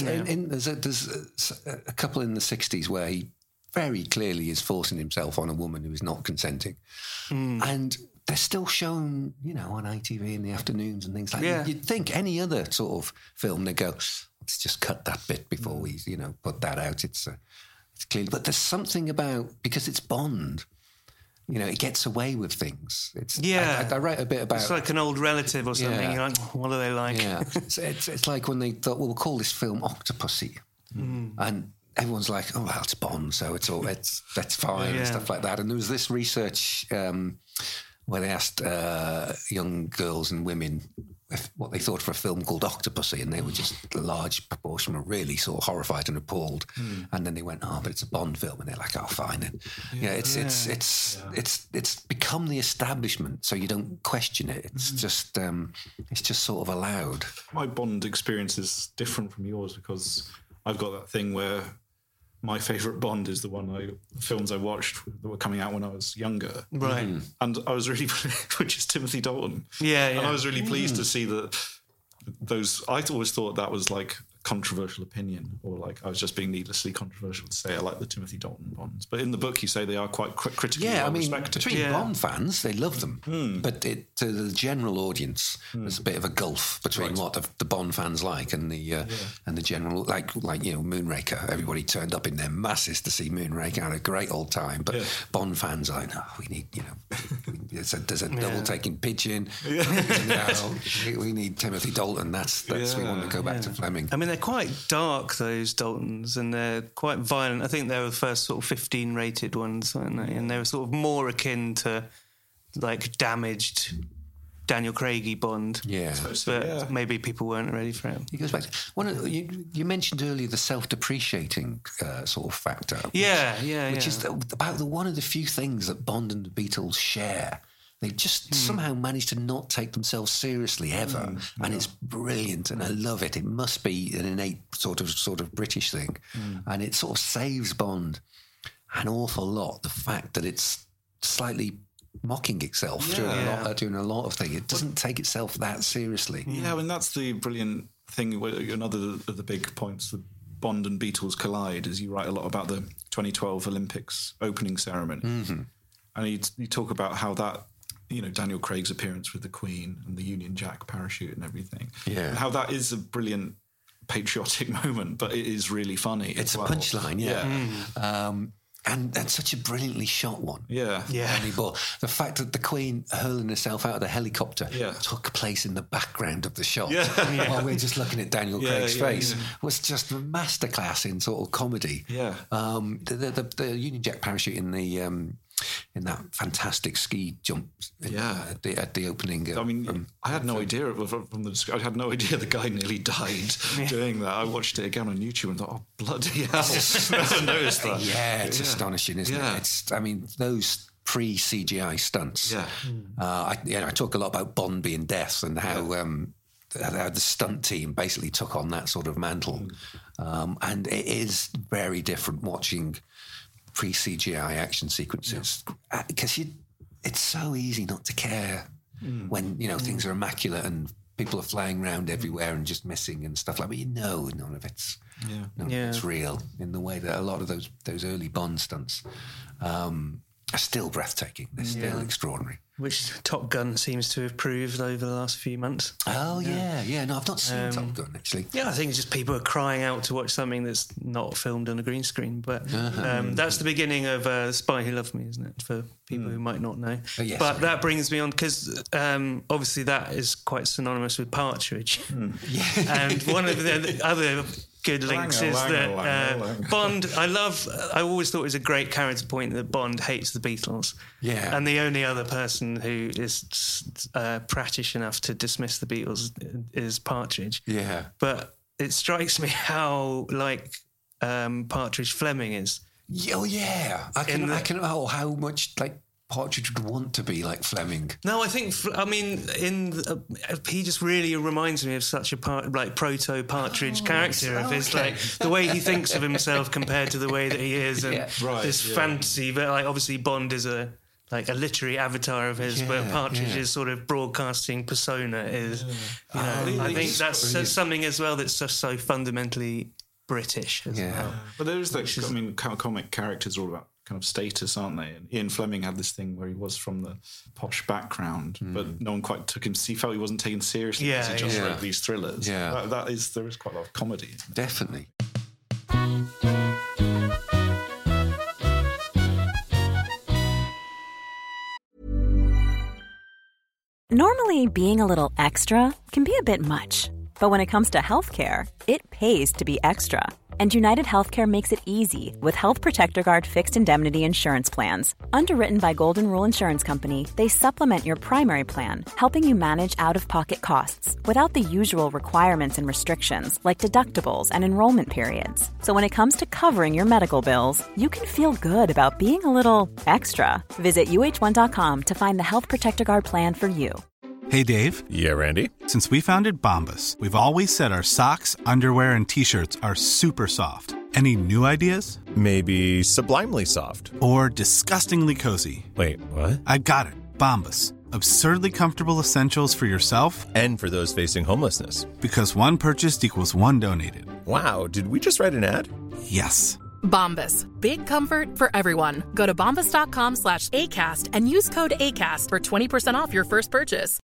a couple in the 60s where he very clearly is forcing himself on a woman who is not consenting, and they're still shown, on ITV in the afternoons and things like that. You'd think any other sort of film, they go, let's just cut that bit before we, put that out. It's clear. But there's something about, because it's Bond, it gets away with things. I write a bit about... It's like an old relative or something. You're like, what are they like? It's like when they thought, well, we'll call this film Octopussy. And everyone's like, oh, well, it's Bond, so that's fine and stuff like that. And there was this research where they asked young girls and women what they thought of a film called Octopussy, and they were just a large proportion were really sort of horrified and appalled. And then they went, but it's a Bond film, and they're like, oh, fine. And it's become the establishment, so you don't question it. It's just sort of allowed. My Bond experience is different from yours because I've got that thing where my favourite Bond is the films I watched that were coming out when I was younger. Right. And I was really, which is Timothy Dalton. Yeah. And I was really pleased to see that I always thought that was like controversial opinion, or like I was just being needlessly controversial to say I like the Timothy Dalton Bonds. But in the book, you say they are quite critically respected. Between Bond fans, they love them. But to the general audience, there's a bit of a gulf between what the Bond fans like and the general, like Moonraker. Everybody turned up in their masses to see Moonraker, had a great old time. But Bond fans are like, no, we need, there's a double-taking pigeon. We need Timothy Dalton. That's we want to go back to Fleming. I mean, they're quite dark, those Daltons, and they're quite violent. I think they were the first sort of 15 rated ones, weren't they? And they were sort of more akin to like damaged Daniel Craig-y Bond. Yeah. But maybe people weren't ready for it. It goes back to you mentioned earlier the self-depreciating sort of factor. Which is about one of the few things that Bond and the Beatles share. They just somehow manage to not take themselves seriously ever, and it's brilliant, and I love it. It must be an innate sort of British thing, and it sort of saves Bond an awful lot. The fact that it's slightly mocking itself doing a lot of things. It doesn't take itself that seriously. Yeah, and that's the brilliant thing. Another of the big points that Bond and Beatles collide is you write a lot about the 2012 Olympics opening ceremony, and you talk about how that. Daniel Craig's appearance with the Queen and the Union Jack parachute and everything. Yeah. And how that is a brilliant patriotic moment, but it is really funny. It's a punchline, and such a brilliantly shot one. Yeah. But the fact that the Queen hurling herself out of the helicopter took place in the background of the shot while we're just looking at Daniel Craig's face was just a masterclass in sort of comedy. Yeah. The Union Jack parachute in that fantastic ski jump at the opening. I had no idea I had no idea the guy nearly died doing that. I watched it again on YouTube and thought, oh, bloody hell. I hadn't noticed that. Yeah, it's astonishing, isn't it? Those pre-CGI stunts. Yeah. I talk a lot about Bond being death and how the stunt team basically took on that sort of mantle. And it is very different watching pre-CGI action sequences because it's so easy not to care when things are immaculate and people are flying around everywhere and just missing and stuff like that. But none of it's it's real in the way that a lot of those early Bond stunts are still breathtaking. They're still extraordinary. Which Top Gun seems to have proved over the last few months. Oh, yeah. No, I've not seen Top Gun, actually. Yeah, I think it's just people are crying out to watch something that's not filmed on a green screen. But that's the beginning of Spy Who Loved Me, isn't it, for people who might not know? Yes, but that brings me on, because obviously that is quite synonymous with Partridge. And one of the other good links is that Bond, I always thought it was a great character point that Bond hates the Beatles. Yeah. And the only other person who is prattish enough to dismiss the Beatles is Partridge. Yeah. But it strikes me how like Partridge Fleming is. Oh, yeah. How much like Partridge would want to be like Fleming. No, I think, he just really reminds me of such a proto Partridge character of his, like the way he thinks of himself compared to the way that he is, and this fantasy. But like obviously Bond is a literary avatar of his, but Partridge's sort of broadcasting persona is, I think that's something as well that's just so fundamentally British as well. But there is comic characters are all about kind of status, aren't they? And Ian Fleming had this thing where he was from the posh background, but no one quite took him. He felt he wasn't taken seriously because he just wrote these thrillers. Yeah, there is quite a lot of comedy. Definitely. Normally, being a little extra can be a bit much, but when it comes to healthcare, it pays to be extra. And United Healthcare makes it easy with Health Protector Guard fixed indemnity insurance plans. Underwritten by Golden Rule Insurance Company, they supplement your primary plan, helping you manage out-of-pocket costs without the usual requirements and restrictions like deductibles and enrollment periods. So when it comes to covering your medical bills, you can feel good about being a little extra. Visit UH1.com to find the Health Protector Guard plan for you. Hey, Dave. Yeah, Randy. Since we founded Bombas, we've always said our socks, underwear, and T-shirts are super soft. Any new ideas? Maybe sublimely soft. Or disgustingly cozy. Wait, what? I got it. Bombas. Absurdly comfortable essentials for yourself and for those facing homelessness. Because one purchased equals one donated. Wow, did we just write an ad? Yes. Bombas. Big comfort for everyone. Go to bombas.com/ACAST and use code ACAST for 20% off your first purchase.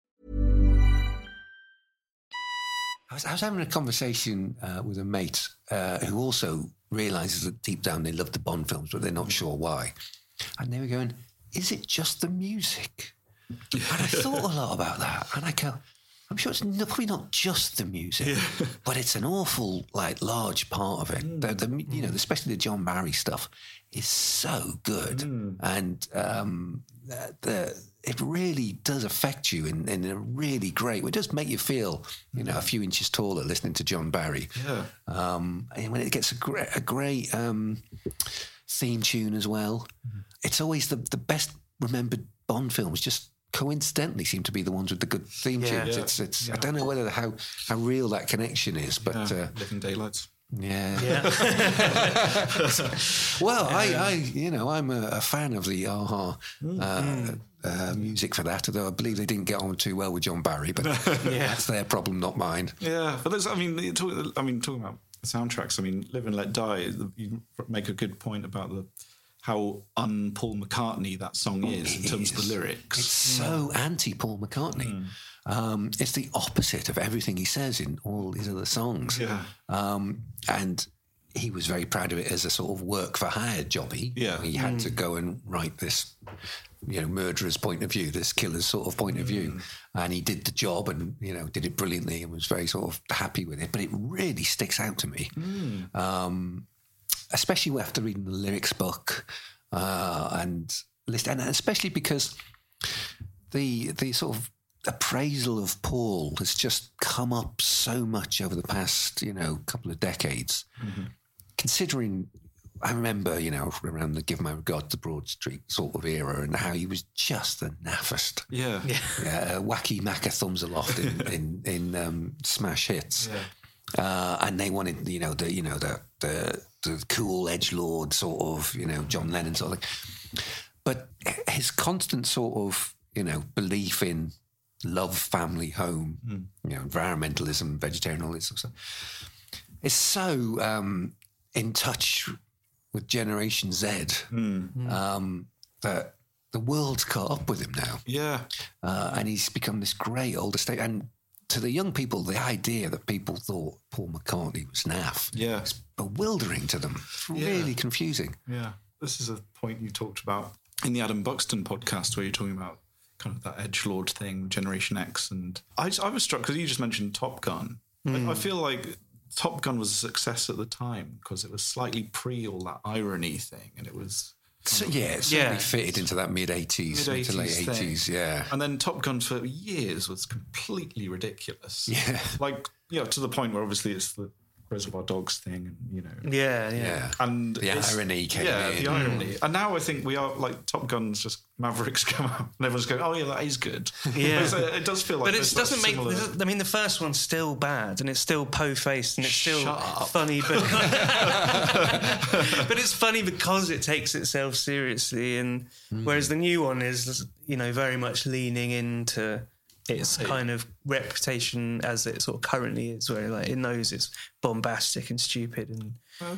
I was having a conversation with a mate who also realises that deep down they love the Bond films, but they're not sure why. And they were going, is it just the music? And I thought a lot about that. And I go, I'm sure it's probably not just the music, but it's an awful, large part of it. Especially the John Barry stuff is so good. And it really does affect you in a really great way. It does make you feel, a few inches taller listening to John Barry. Yeah. And when it gets a great theme tune as well, it's always the best remembered Bond films just coincidentally seem to be the ones with the good theme tunes. I don't know whether how real that connection is, but Living Daylights. Yeah. Well, I'm a fan of the a-ha music for that, although I believe they didn't get on too well with John Barry, but that's their problem, not mine. Yeah, but talking about soundtracks, Live and Let Die, you make a good point about how un-Paul McCartney that song is in terms of the lyrics. It's so anti-Paul McCartney. It's the opposite of everything he says in all his other songs. Yeah. And he was very proud of it as a sort of work-for-hire jobby. Yeah. He had to go and write this, murderer's point of view, this killer's sort of point of view. And he did the job and, did it brilliantly and was very sort of happy with it. But it really sticks out to me. Especially after reading the lyrics book and especially because the sort of appraisal of Paul has just come up so much over the past, couple of decades. Considering, I remember, around the Give My Regard to Broad Street sort of era and how he was just the naffest. Yeah. Wacky Macca thumbs aloft in smash hits. Yeah. And they wanted, the cool edgelord sort of, John Lennon sort of thing. But his constant sort of, belief in love, family, home, environmentalism, vegetarianism, stuff, is so in touch with Generation Z that the world's caught up with him now. Yeah. And he's become this great older state. And to the young people, the idea that people thought Paul McCartney was naff is bewildering to them. It's really confusing. Yeah. This is a point you talked about in the Adam Buxton podcast where you're talking about kind of that edgelord thing, Generation X. And I was struck because you just mentioned Top Gun. I feel like Top Gun was a success at the time because it was slightly pre all that irony thing, and it was... it certainly fitted into that mid-80s, mid to late 80s, yeah. And then Top Gun for years was completely ridiculous. Yeah. To the point where obviously it's the Reservoir Dogs thing, and Yeah. And the irony came in. Yeah, the irony. And now I think we are like Top Gun's just Mavericks come out and everyone's going, oh yeah, that is good. Yeah. It does feel like, but it doesn't make. I mean, the first one's still bad and it's still po-faced and it's still funny, but but it's funny because it takes itself seriously, and whereas the new one is, very much leaning into its kind of reputation as it sort of currently is, where it knows it's bombastic and stupid, and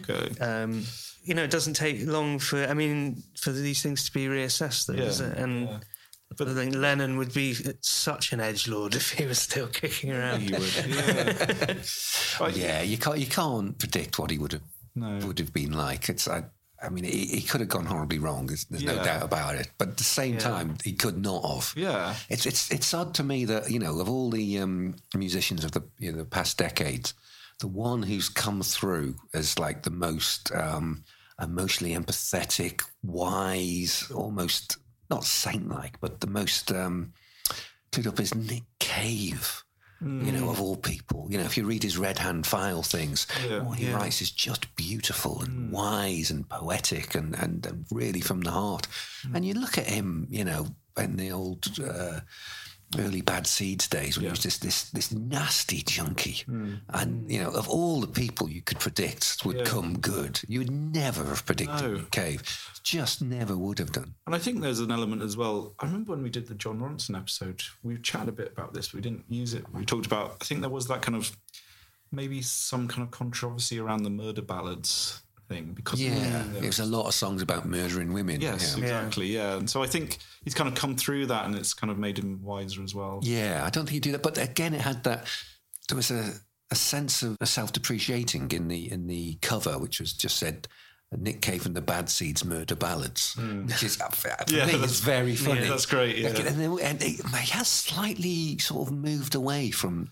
it doesn't take long for these things to be reassessed, though, does it? And I think Lennon would be such an edgelord if he was still kicking around. He would. You can't predict what he would have been like. He could have gone horribly wrong. There's no doubt about it. But at the same time, he could not have. Yeah, it's odd to me that of all the musicians of the past decades, the one who's come through as like the most emotionally empathetic, wise, almost not saint-like, but the most clued up is Nick Cave. Of all people. If you read his Red Hand File things, what he writes is just beautiful and wise and poetic and really from the heart. And you look at him, in the old early Bad Seeds days when he was just this nasty junkie. And, you know, of all the people you could predict would come good, you would never have predicted Nick Cave. Just never would have done. And I think there's an element as well. I remember when we did the John Ronson episode, we chatted a bit about this, but we didn't use it. We talked about, I think there was that kind of, maybe some kind of controversy around the murder ballads thing. Because it was a lot of songs about murdering women. Yes, exactly, And so I think he's kind of come through that, and it's kind of made him wiser as well. Yeah, I don't think he'd do that. But again, it had that, there was a sense of self-depreciating in the cover, which was just said, Nick Cave and the Bad Seeds Murder Ballads, which is, for me, it's very funny. Yeah, that's great. Yeah. And he has slightly sort of moved away from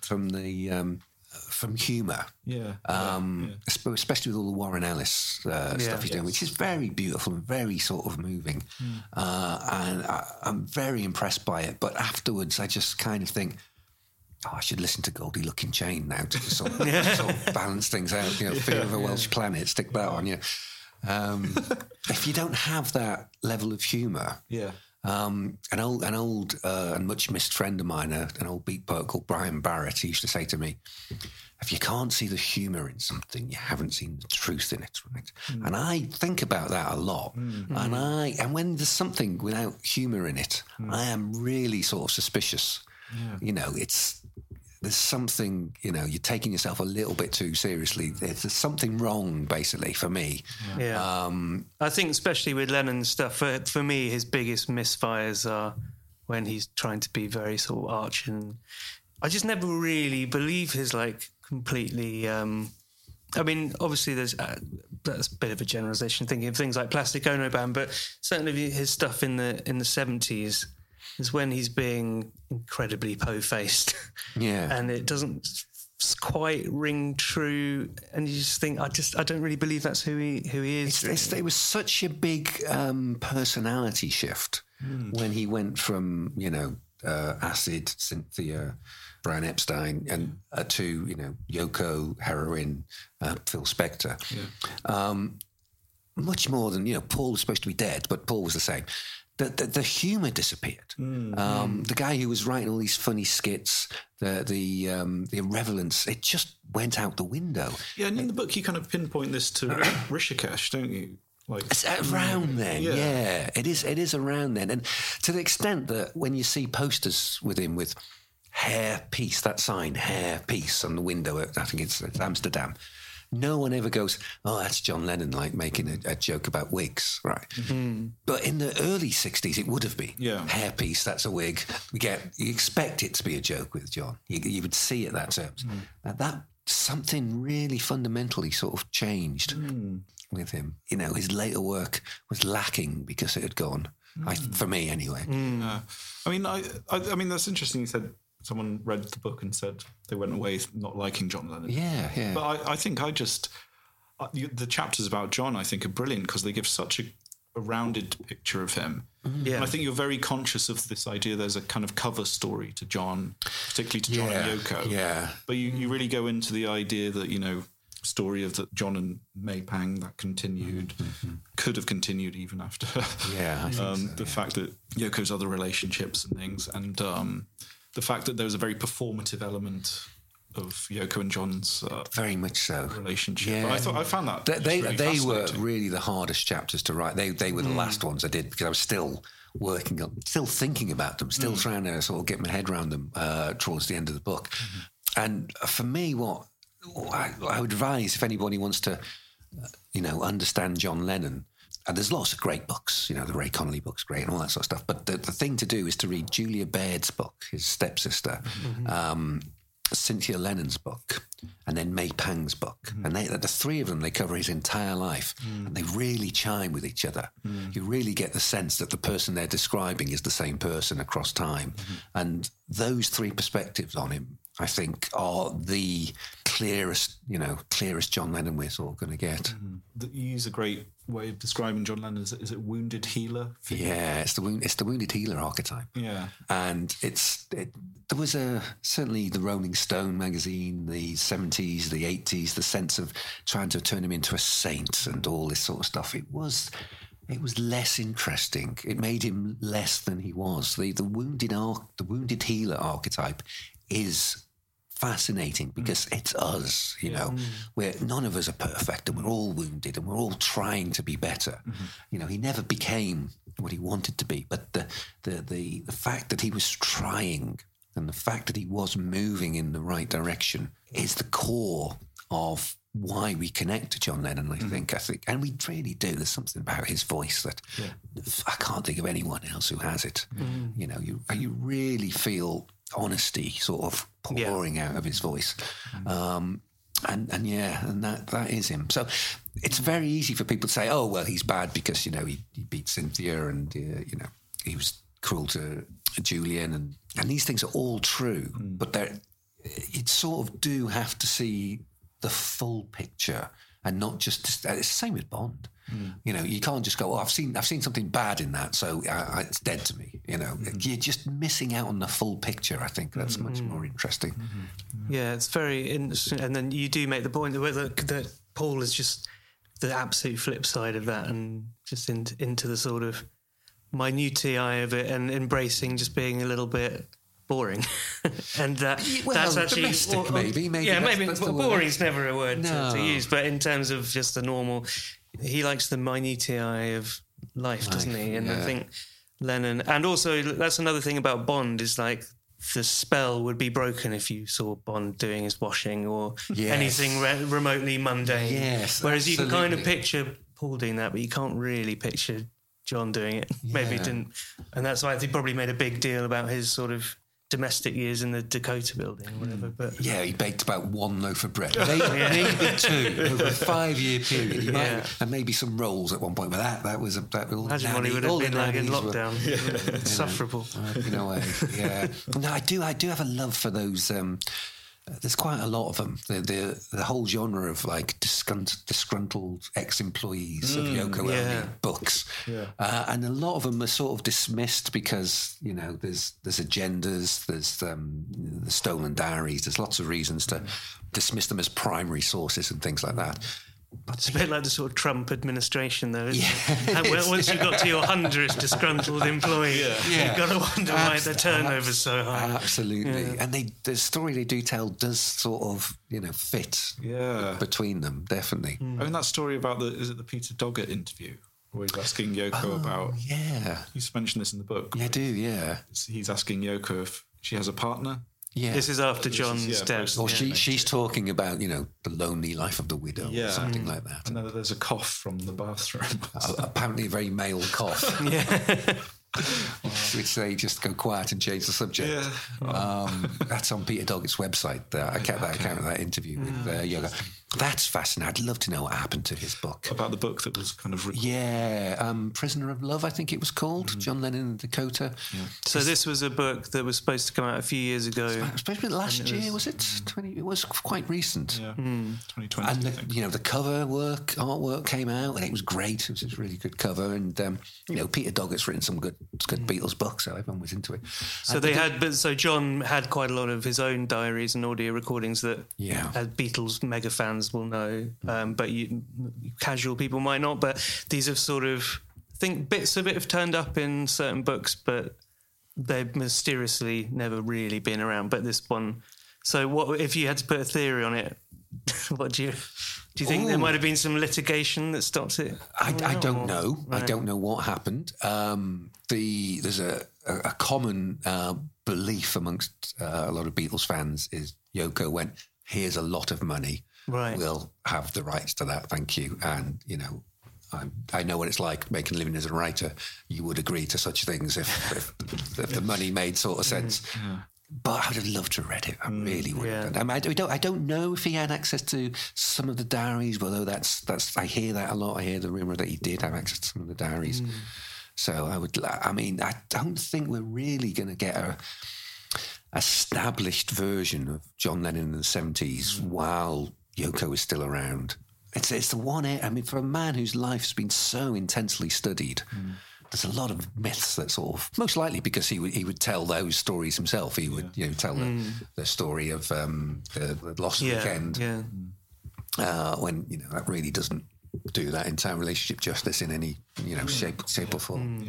humour. Especially with all the Warren Ellis stuff he's doing, which is very beautiful and very sort of moving. And I'm very impressed by it. But afterwards, I just kind of think, I should listen to Goldie Looking Chain now to sort of balance things out. You know, Fear of a Welsh Planet, stick that on you. If you don't have that level of humour, an old and much missed friend of mine, an old beat poet called Brian Barrett, he used to say to me, if you can't see the humour in something, you haven't seen the truth in it, right? And I think about that a lot. And when there's something without humour in it, I am really sort of suspicious. You know, there's something, you know, you're taking yourself a little bit too seriously. There's something wrong, basically, for me. I think especially with Lennon's stuff, for me, his biggest misfires are when he's trying to be very sort of arch, and I just never really believe his, like, completely... I mean, obviously that's a bit of a generalisation, thinking of things like Plastic Ono Band, but certainly his stuff in the 70s is when he's being incredibly po-faced. And it doesn't quite ring true, and you just think, I don't really believe that's who he is. It was such a big personality shift when he went from, you know, acid, Cynthia, Brian Epstein, and to, you know, Yoko, heroin, Phil Spector. Much more than, you know, Paul was supposed to be dead, but Paul was the same. The humour disappeared. The guy who was writing all these funny skits, the irrelevance, it just went out the window. Yeah, and in the book you kind of pinpoint this to Rishikesh, don't you? Like, it's around then, It is around then. And to the extent that when you see posters with him with Hair Peace, that sign, Hair Peace, on the window, I think it's Amsterdam, no one ever goes, oh, that's John Lennon, like, making a joke about wigs, right? But in the early 60s, it would have been. Hairpiece, that's a wig. You expect it to be a joke with John. You would see it that terms. That something really fundamentally sort of changed with him. You know, his later work was lacking because it had gone. For me, anyway. I mean, that's interesting. You said someone read the book and said they went away not liking John Lennon. Yeah. But I think the chapters about John, I think, are brilliant because they give such a rounded picture of him. And I think you're very conscious of this idea there's a kind of cover story to John, particularly to John and Yoko. But you really go into the idea that, you know, story of that John and May Pang that continued, could have continued even after the fact that Yoko's other relationships and things, and the fact that there was a very performative element of Yoko and John's very much so relationship. But I found that they were really the hardest chapters to write. They were the last ones I did because I was still working on, still thinking about them, still trying to sort of get my head around them towards the end of the book. And for me, what I would advise, if anybody wants to, you know, understand John Lennon, and there's lots of great books, you know, the Ray Connolly book's great and all that sort of stuff, but the thing to do is to read Julia Baird's book, his stepsister, Cynthia Lennon's book, and then May Pang's book. And the three of them, they cover his entire life, and they really chime with each other. You really get the sense that the person they're describing is the same person across time. And those three perspectives on him, I think, are the clearest John Lennon we're sort of going to get. You use a great way of describing John Lennon. Is it wounded healer? Yeah, it's the wounded healer archetype. Yeah, and there was certainly the Rolling Stone magazine, the 70s, the 80s, the sense of trying to turn him into a saint and all this sort of stuff. It was it was less interesting. It made him less than he was. The wounded healer archetype is fascinating because it's us, you know, where none of us are perfect and we're all wounded and we're all trying to be better. You know, he never became what he wanted to be, but the fact that he was trying and the fact that he was moving in the right direction is the core of why we connect to John Lennon, I think, and we really do. There's something about his voice that I can't think of anyone else who has it. You know, you really feel honesty sort of pouring out of his voice. And that is him. So it's very easy for people to say, oh, well, he's bad because, you know, he beat Cynthia and, you know, he was cruel to Julian and these things are all true, but you'd sort of do have to see the full picture and not just, it's the same with Bond. You know, you can't just go, oh, I've seen something bad in that, so it's dead to me. You know, you're just missing out on the full picture. I think that's much more interesting. Yeah, it's very interesting. And then you do make the point that Paul is just the absolute flip side of that, and just into the sort of minutiae of it, and embracing just being a little bit boring. And that's actually domestic, maybe. Yeah, maybe that's boring's never a word No. to use, but in terms of just the normal, he likes the minutiae of life, doesn't he? And I think Lennon, and also that's another thing about Bond, is like the spell would be broken if you saw Bond doing his washing or anything remotely mundane. Yes, whereas you can kind of absolutely. picture Paul doing that, but you can't really picture John doing it. Maybe he didn't, and that's why he probably made a big deal about his sort of domestic years in the Dakota building or whatever. But yeah, he baked about one loaf of bread, maybe two over a 5-year period. He might, and maybe some rolls at one point. But that was imagine what he would have been like in lockdown. Insufferable. You know, yeah. No, I do have a love for those. There's quite a lot of them. The whole genre of like disgruntled ex-employees of Yoko Ono books, and a lot of them are sort of dismissed because, you know, there's agendas, there's the stolen diaries. There's lots of reasons to dismiss them as primary sources and things like that. But it's a bit like the sort of Trump administration, though, isn't it? Once you got to your 100th disgruntled employee, you've got to wonder why the turnover's so high. Absolutely. And the story they do tell does sort of, you know, fit between them, definitely. I mean, that story about the Peter Doggett interview, where he's asking Yoko about... Yeah. You mentioned this in the book. Yeah, I do, yeah. He's asking Yoko if she has a partner. Yeah. This is after John's death. Or she's talking about, you know, the lonely life of the widow or something like that. And then there's a cough from the bathroom. Apparently a very male cough. Which they just go quiet and change the subject. That's on Peter Doggett's website. I kept that account of that interview with Yoga. That's fascinating. I'd love to know what happened to his book. About the book that was kind of... Prisoner of Love, I think it was called. John Lennon in Dakota. So this was a book that was supposed to come out a few years ago. It was supposed to be last year, was it? It was quite recent. Yeah, 2020. And the cover artwork came out, and it was great. It was a really good cover, and you know, Peter Doggett's written some good Beatles books, so everyone was into it. So John had quite a lot of his own diaries and audio recordings that Beatles mega fans will know, but casual people might not. But these have sort of, I think bits of it have turned up in certain books, but they've mysteriously never really been around. But this one, so what if you had to put a theory on it? What do you think? There might have been some litigation that stops it? I don't know. Right. I don't know what happened. There's a common belief amongst a lot of Beatles fans is Yoko went, here's a lot of money. Right. We'll have the rights to that, thank you. And, you know, I know what it's like making a living as a writer. You would agree to such things if the money made sort of sense. But I would have loved to have read it. I really would have done. I don't know if he had access to some of the diaries, although that's I hear that a lot. I hear the rumour that he did have access to some of the diaries. So I don't think we're really going to get a established version of John Lennon in the 70s while Yoko is still around. It's the one. I mean, for a man whose life's been so intensely studied, there's a lot of myths that sort of, most likely because he would tell those stories himself. He would tell the story of the Lost Weekend. When, you know, that really doesn't do that entire relationship justice in any shape or form.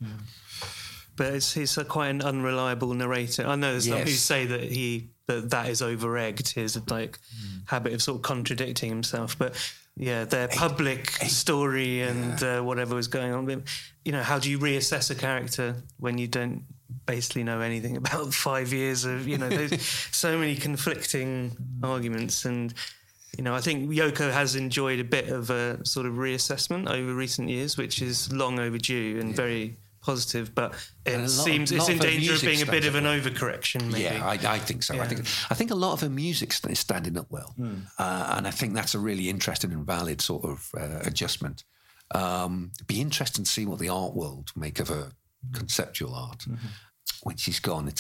But he's quite an unreliable narrator. I know there's some who say that that is over-egged, his habit of sort of contradicting himself. But their public story and whatever was going on. How do you reassess a character when you don't basically know anything about 5 years of, there's so many conflicting arguments. And, I think Yoko has enjoyed a bit of a sort of reassessment over recent years, which is long overdue and very positive, but it seems it's in danger of being a bit of an overcorrection, maybe. Yeah, I think so. Yeah. I think a lot of her music is standing up well. And I think that's a really interesting and valid sort of adjustment. It'd be interesting to see what the art world make of her conceptual art. When she's gone,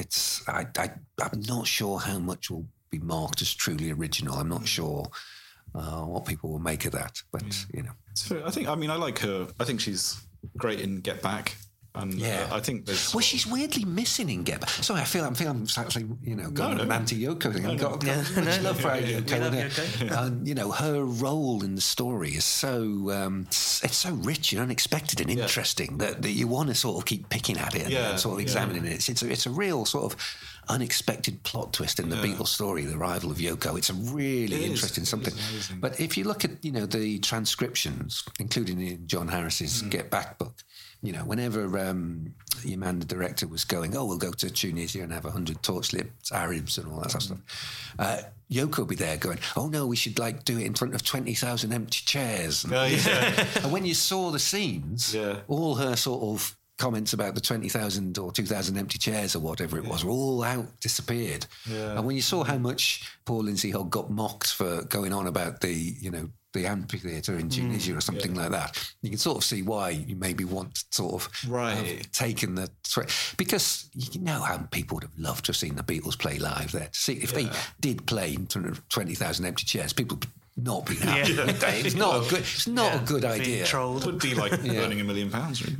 I'm not sure how much will be marked as truly original. I'm not sure what people will make of that, but So I like her. I think she's great in Get Back. And I think there's... Well, she's weirdly missing in Get Back. Sorry, I feel I'm actually, going on an anti-Yoko thing. I've got much love for Yoko. And, her role in the story is so... it's so rich and unexpected and interesting that you want to sort of keep picking at it and sort of examining it. It's a real sort of unexpected plot twist in the Beatles story, the arrival of Yoko. It's a really interesting something. But if you look at, the transcriptions, including in John Harris's Get Back book, whenever your man, the director, was going, we'll go to Tunisia and have 100 torch-lit Arabs and all that sort of stuff, Yoko would be there going, oh no, we should do it in front of 20,000 empty chairs. And when you saw the scenes, all her sort of comments about the 20,000 or 2,000 empty chairs or whatever it was were all disappeared. And when you saw how much Paul Lindsay Hogg got mocked for going on about the amphitheatre in Tunisia or something like that, you can sort of see why you maybe want to sort of have taken the... Because you know how people would have loved to have seen the Beatles play live there. See, if they did play in front of 20,000 empty chairs, people would not be happy. It's not a good idea. It would be like burning £1 million, really.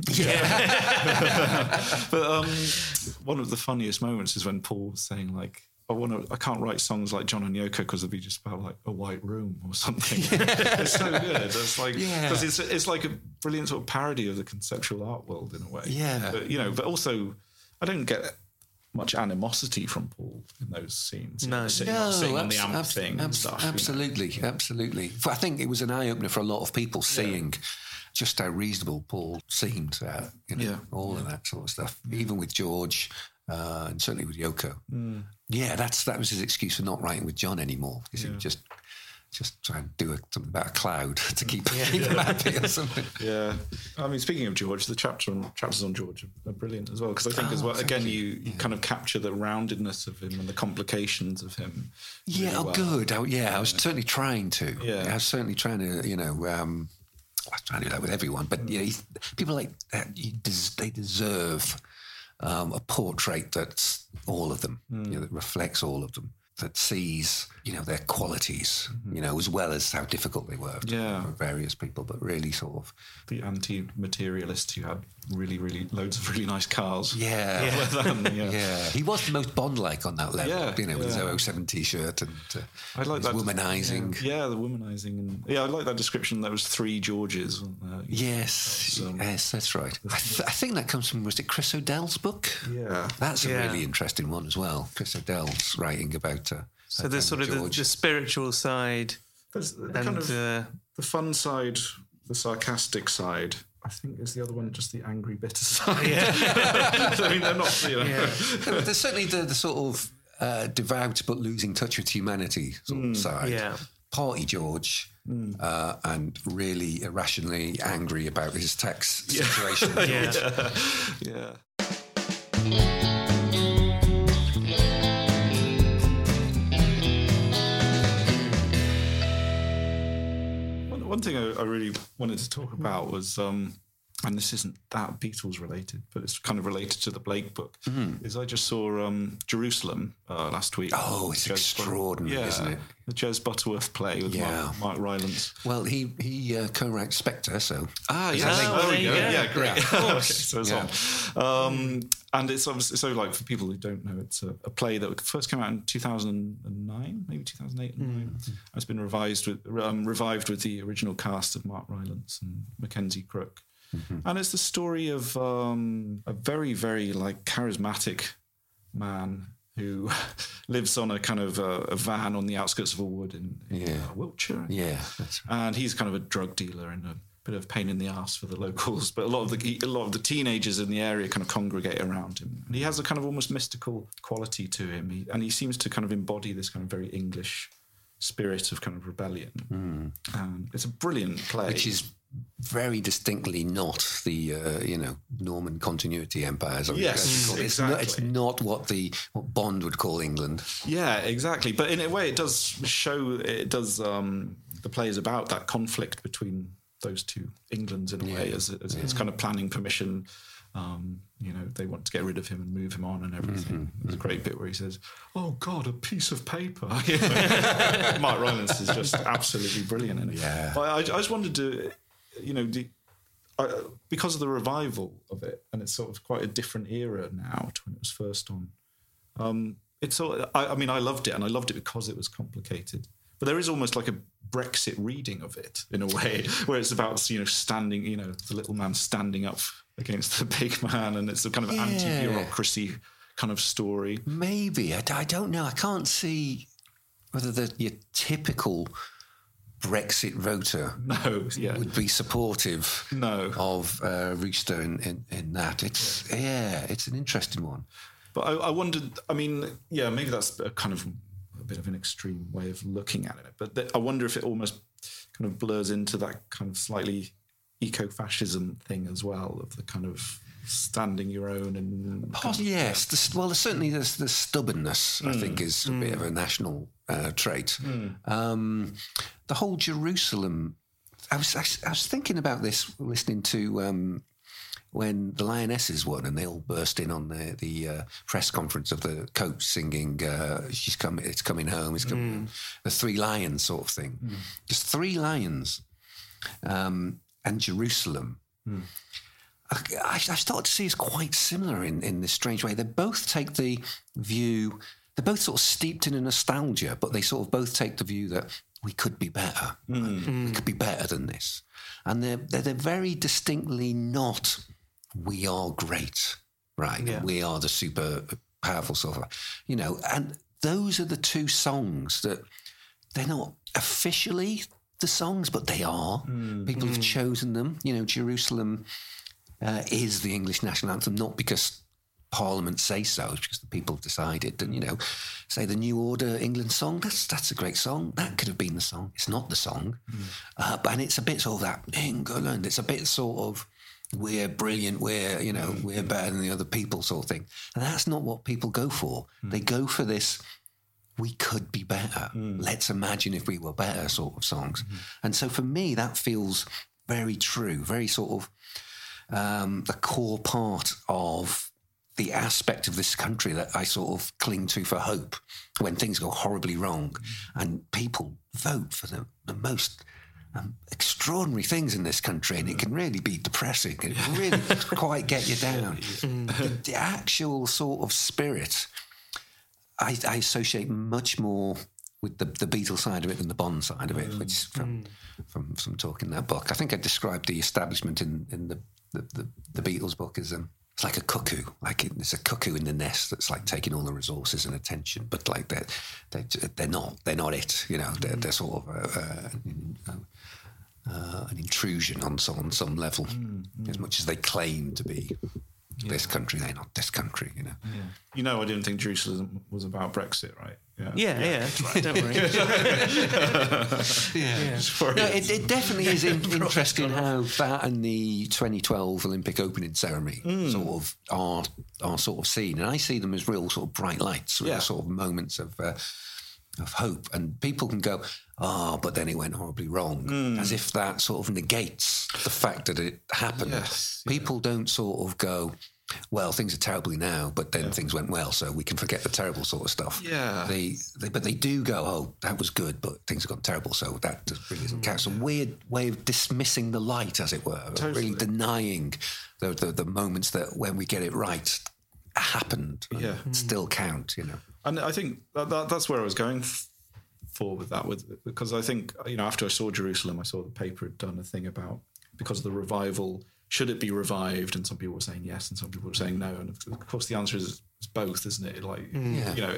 But one of the funniest moments is when Paul was saying, I can't write songs like John and Yoko because it'd be just about a white room or something. It's so good. It's because it's like a brilliant sort of parody of the conceptual art world in a way. But also I don't get much animosity from Paul in those scenes. Sitting on the amp thing and stuff. Absolutely. I think it was an eye opener for a lot of people seeing just how reasonable Paul seemed. All of that sort of stuff, even with George. And certainly with Yoko. That was his excuse for not writing with John anymore, because he would just try and do something about a cloud to keep him happy or something. Speaking of George, the chapters on George are brilliant as well, because I think again you kind of capture the roundedness of him and the complications of him. Good. I was certainly trying to. I was certainly trying to, I was trying to do that with everyone, but people like that, they deserve a portrait that's all of them, that reflects all of them, that sees, their qualities, as well as how difficult they were for various people, but really sort of... The anti-materialist who had really, really loads of really nice cars. He was the most Bond-like on that level, with his 007 T-shirt and I like that womanising. The womanising. And I like that description. There was 3 Georges. Yes, that's right. I think that comes from, was it Chris O'Dell's book? That's a really interesting one as well. Chris O'Dell's writing about... So there's sort of the spiritual side. There's the fun side, the sarcastic side. I think is the other one just the angry, bitter side. They're not... There's certainly the sort of devout but losing touch with humanity sort of side. Party George, and really irrationally angry about his tax situation. One thing I really wanted to talk about was and this isn't that Beatles related, but it's kind of related to the Blake book, is I just saw Jerusalem last week. Oh, it's extraordinary, isn't it? The Jez Butterworth play with Mark Rylance. Well, he co-writes Spectre, so... there we go. Yeah, great. Okay, so it's on. And it's obviously, so like for people who don't know, it's a play that first came out in 2009, maybe 2008 and 9. It's been revived with the original cast of Mark Rylance and Mackenzie Crook. And it's the story of a very, very like charismatic man who lives on a kind of a van on the outskirts of a wood in Wiltshire. Yeah, and he's kind of a drug dealer and a bit of pain in the ass for the locals. But a lot of the teenagers in the area kind of congregate around him. And he has a kind of almost mystical quality to him. He seems to kind of embody this kind of very English spirit of kind of rebellion. It's a brilliant play, which is very distinctly not the Norman continuity empires. Yes, exactly. It's not what Bond would call England. Yeah, exactly. But in a way, it does show. The play is about that conflict between those two Englands in a way, as it's kind of planning permission. They want to get rid of him and move him on and everything. There's a great bit where he says, "Oh God, a piece of paper." Mark Rylance is just absolutely brilliant in it. Yeah. But I just wanted to, because of the revival of it, and it's sort of quite a different era now to when it was first on. It's sort of, I loved it, and I loved it because it was complicated. But there is almost like a Brexit reading of it in a way, where it's about standing, the little man standing up against the big man, and it's a kind of anti-bureaucracy kind of story. Maybe I don't know. I can't see whether your typical Brexit voter would be supportive of Richter in that. It's an interesting one. But I wondered. I mean, maybe that's a kind of a bit of an extreme way of looking at it. But I wonder if it almost kind of blurs into that kind of slightly eco-fascism thing as well, of the kind of standing your own and... Yes. Certainly there's the stubbornness, I think, is a bit of a national trait. The whole Jerusalem... I was thinking about this listening to... when the Lionesses won and they all burst in on the press conference of the coach singing, it's coming home, it's coming home. The Three Lions sort of thing. Just Three Lions and Jerusalem. I started to see is quite similar in this strange way. They both take the view, they're both sort of steeped in a nostalgia, but they sort of both take the view that we could be better. We could be better than this. And they're very distinctly not... we are great, right? Yeah. We are the super powerful sort of, and those are the two songs that they're not officially the songs, but they are. People have chosen them. Jerusalem is the English national anthem, not because Parliament say so, it's because the people have decided. And, say the New Order England song, that's a great song. That could have been the song. It's not the song. And it's a bit sort of that, England, it's a bit sort of, we're brilliant, we're better than the other people sort of thing. And that's not what people go for. They go for this, we could be better. Let's imagine if we were better sort of songs. And so for me, that feels very true, very sort of the core part of the aspect of this country that I sort of cling to for hope when things go horribly wrong. And people vote for the most... extraordinary things in this country, and it can really be depressing. It can really quite get you down. The actual sort of spirit, I associate much more with the Beatles side of it than the Bond side of it, which from talking that book. I think I described the establishment in the Beatles book as it's like a cuckoo, it's a cuckoo in the nest that's like taking all the resources and attention, but like they're not it, they're sort of an intrusion on some level, as much as they claim to be this country, they're not this country, I didn't think Jerusalem was about Brexit, right? Yeah, that's right. Don't worry. No, it definitely is interesting how that and the 2012 Olympic opening ceremony sort of are sort of seen, and I see them as real sort of bright lights, real sort of moments of hope, and people can go, but then it went horribly wrong, as if that sort of negates the fact that it happened. Yes, People don't sort of go, well, things are terribly now, but then things went well, so we can forget the terrible sort of stuff. Yeah. But they do go, oh, that was good, but things have gone terrible, so that really doesn't count. It's a weird way of dismissing the light, as it were, Totally. really denying the moments that when we get it right happened and still count, you know. And I think that's where I was going for with that, because I think, you know, after I saw Jerusalem, I saw the paper had done a thing about, because of the revival, should it be revived? And some people were saying yes, and some people were saying no. And of course, the answer is both, isn't it? Like, you know,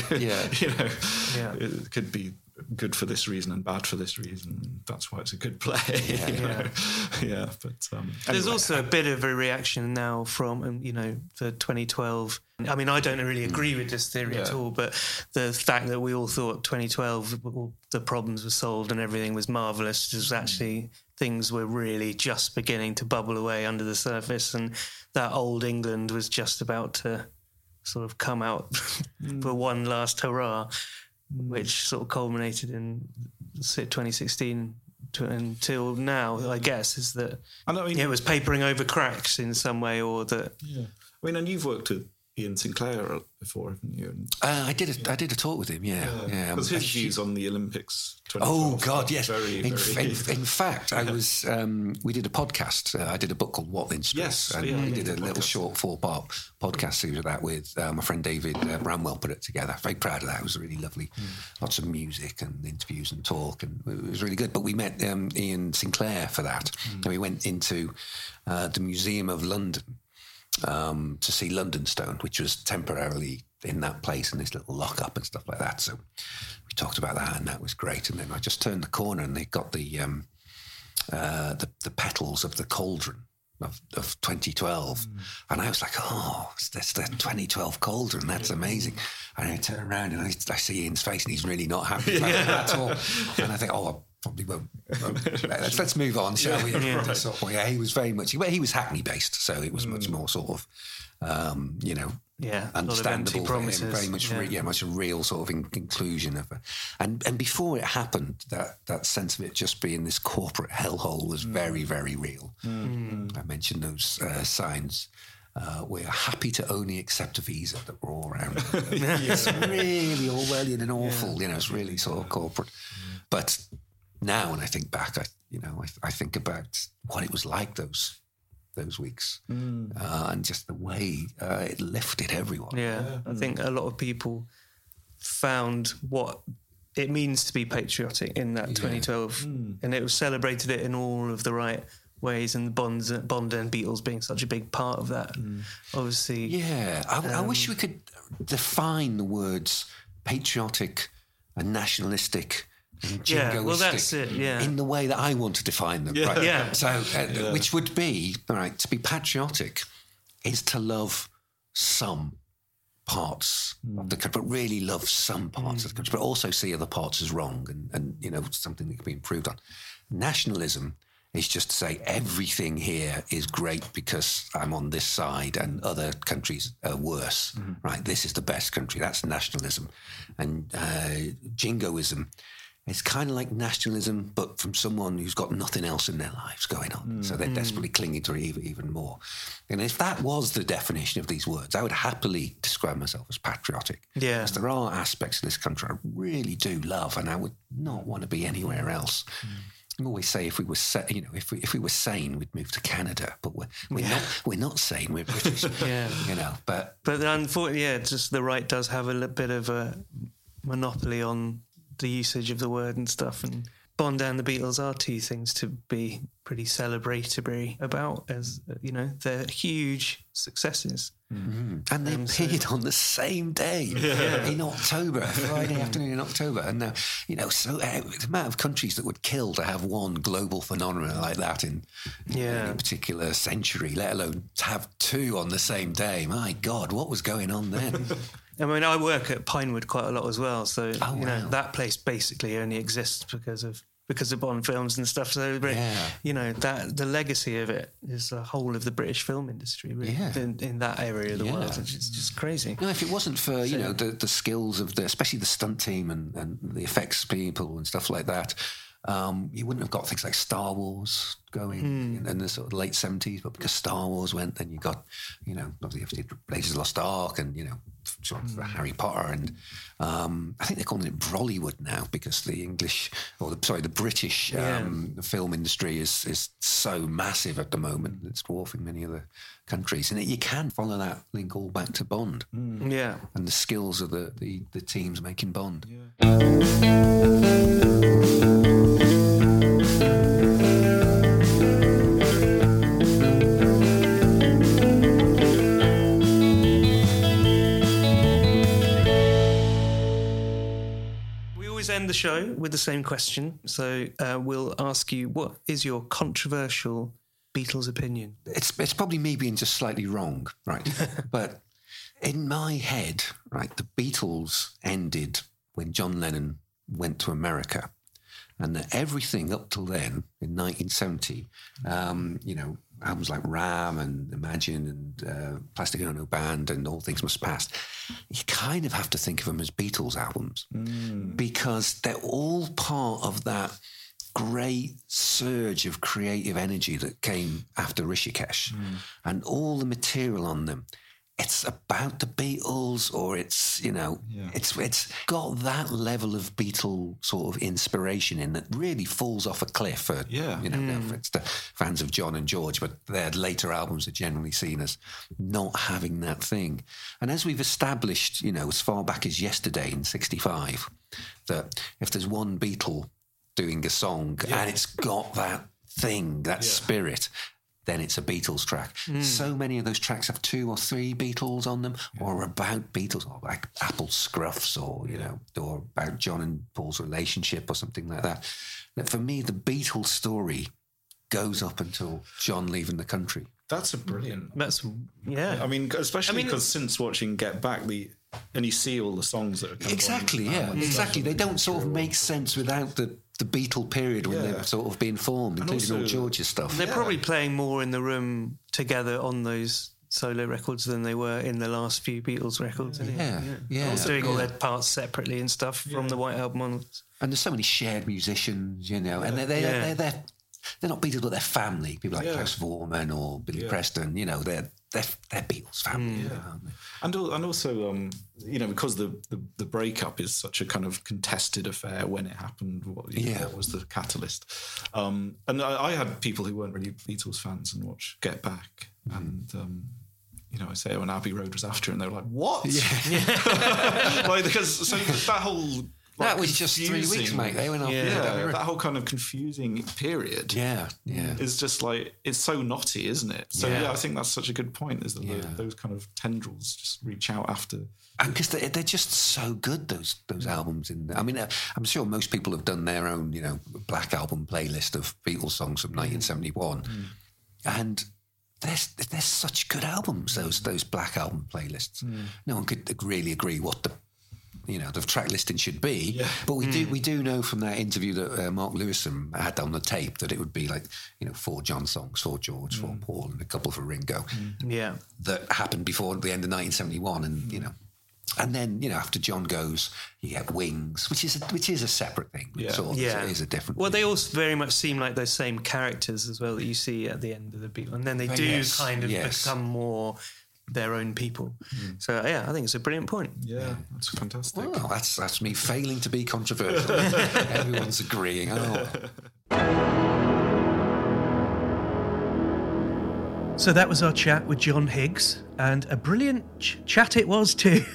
it could be good for this reason and bad for this reason. That's why it's a good play. But there's anyway. also a bit of a reaction now from, you know, the 2012. I mean, I don't really agree with this theory at all, but the fact that we all thought 2012 the problems were solved and everything was marvellous was actually things were really just beginning to bubble away under the surface, and that old England was just about to sort of come out for one last hurrah, which sort of culminated in 2016 until now, I guess, is that it was papering over cracks in some way, or that... Yeah. I mean, and you've worked with Ian Sinclair before, haven't you? I did a talk with him, Because his views on the Olympics 2012. Oh, God, yes. Very, in fact, I was. We did a podcast. I did a book called What Then Space. Yes, and we did a little short 4-part podcast series of that with my friend David Bramwell put it together. Very proud of that. It was really lovely. Lots of music and interviews and talk, and it was really good. But we met Ian Sinclair for that. And we went into the Museum of London to see London Stone, which was temporarily in that place in this little lockup and stuff like that. So we talked about that, and that was great. And then I just turned the corner, and they got the petals of the cauldron of 2012, and I was like, oh, that's the 2012 cauldron. That's amazing. And I turn around and I see Ian's face, and he's really not happy about it at all. And I think, I probably won't. Let's move on, shall we? He was very much. He was Hackney based, so it was much more sort of, understandable for him. Very much, much a real sort of inclusion of, and before it happened, that sense of it just being this corporate hellhole was very, very real. I mentioned those signs. We're happy to only accept a visa that we're all around. It's really Orwellian and awful. You know, it's really sort of corporate, but. Now, when I think back, I think about what it was like those weeks, and just the way it lifted everyone. Yeah, I think a lot of people found what it means to be patriotic in that 2012, and it was celebrated it in all of the right ways, and Bond and Beatles being such a big part of that. Obviously, I wish we could define the words patriotic and nationalistic. Well, that's it. Yeah, in the way that I want to define them. Right? Yeah. So, which would be to be patriotic is to love some parts of the country, but really love some parts of the country, but also see other parts as wrong and something that can be improved on. Nationalism is just to say everything here is great because I'm on this side and other countries are worse. Right? This is the best country. That's nationalism, and jingoism. It's kind of like nationalism, but from someone who's got nothing else in their lives going on. So they're desperately clinging to it even more. And if that was the definition of these words, I would happily describe myself as patriotic. Yeah. Because there are aspects of this country I really do love, and I would not want to be anywhere else. I always say if we were if we were sane, we'd move to Canada, but we're not sane. We're British. But unfortunately, just the right does have a bit of a monopoly on the usage of the word and stuff, and Bond and the Beatles are two things to be pretty celebratory about, as they're huge successes. And they appeared on the same day in October, Friday afternoon in October, and so the amount of countries that would kill to have one global phenomenon like that in any particular century, let alone to have two on the same day. My God, what was going on then? I mean, I work at Pinewood quite a lot as well, so that place basically only exists because of because of Bond films and stuff. So, you know, that the legacy of it is the whole of the British film industry, really, in that area of the world. It's just crazy. No, if it wasn't for, you know, the skills of especially the stunt team and the effects people and stuff like that, you wouldn't have got things like Star Wars going in the sort of late 70s, but because Star Wars went, then you got, you know, obviously Raiders of the Lost Ark and, you know, sort of Harry Potter, and I think they're calling it Brollywood now because the British film industry is so massive at the moment. It's dwarfing many other countries, and you can follow that link all back to Bond. Yeah, and the skills of the teams making Bond. End the show with the same question, so we'll ask you, what is your controversial Beatles opinion? It's probably me being just slightly wrong, right? But in my head, right, the Beatles ended when John Lennon went to America, and that everything up till then in 1970, you know, albums like Ram and Imagine and Plastic Ono Band and All Things Must Pass, you kind of have to think of them as Beatles albums because they're all part of that great surge of creative energy that came after Rishikesh, and all the material on them. It's about the Beatles, or it's, you know, it's got that level of Beatle sort of inspiration in that really falls off a cliff for, you know, it's the fans of John and George, but their later albums are generally seen as not having that thing. And as we've established, you know, as far back as yesterday in 65, that if there's one Beatle doing a song and it's got that thing, that spirit, then it's a Beatles track. So many of those tracks have 2 or 3 Beatles on them, or about Beatles, or like Apple Scruffs, or, you know, or about John and Paul's relationship or something like that. That for me, the Beatles story goes up until John leaving the country. That's a brilliant. I mean, especially because since watching Get Back, and you see all the songs that are kind exactly, of exactly. They don't sort of make sense without the Beatle period when they've sort of been formed, including all George's stuff. They're probably playing more in the room together on those solo records than they were in the last few Beatles records. Doing all their parts separately and stuff from the White Album onwards. And there's so many shared musicians, you know, and they're not Beatles, but they're family. People like Klaus Vormann or Billy Preston, you know, they're Beatles family. Aren't they? And also, you know, because the breakup is such a kind of contested affair when it happened, what was the catalyst? And I had people who weren't really Beatles fans and watch Get Back, and you know, I say when Abbey Road was after, and they were like, "What?" Like, because that whole. That was just 3 weeks, mate. They went off. That whole kind of confusing period. Is just like, it's so knotty, isn't it? So I think that's such a good point. Is that those kind of tendrils just reach out after, and because they're just so good. Those albums. I mean, I'm sure most people have done their own, you know, Black Album playlist of Beatles songs from 1971, and they're such good albums. Those Black Album playlists. No one could really agree what the track listing should be, but we do know from that interview that Mark Lewison had on the tape that it would be like, you know, 4 John songs, 4 George, 4 Paul, and a couple for Ringo. That happened before the end of 1971, and you know, and then, you know, after John goes, you get Wings, which is a separate thing. It is a different. Well, they also very much seem like those same characters as well that you see at the end of the Beatles, and then they do kind of become more their own people. So I think it's a brilliant point. That's fantastic. Well, that's me failing to be controversial. Everyone's agreeing. So that was our chat with John Higgs, and a brilliant chat it was too.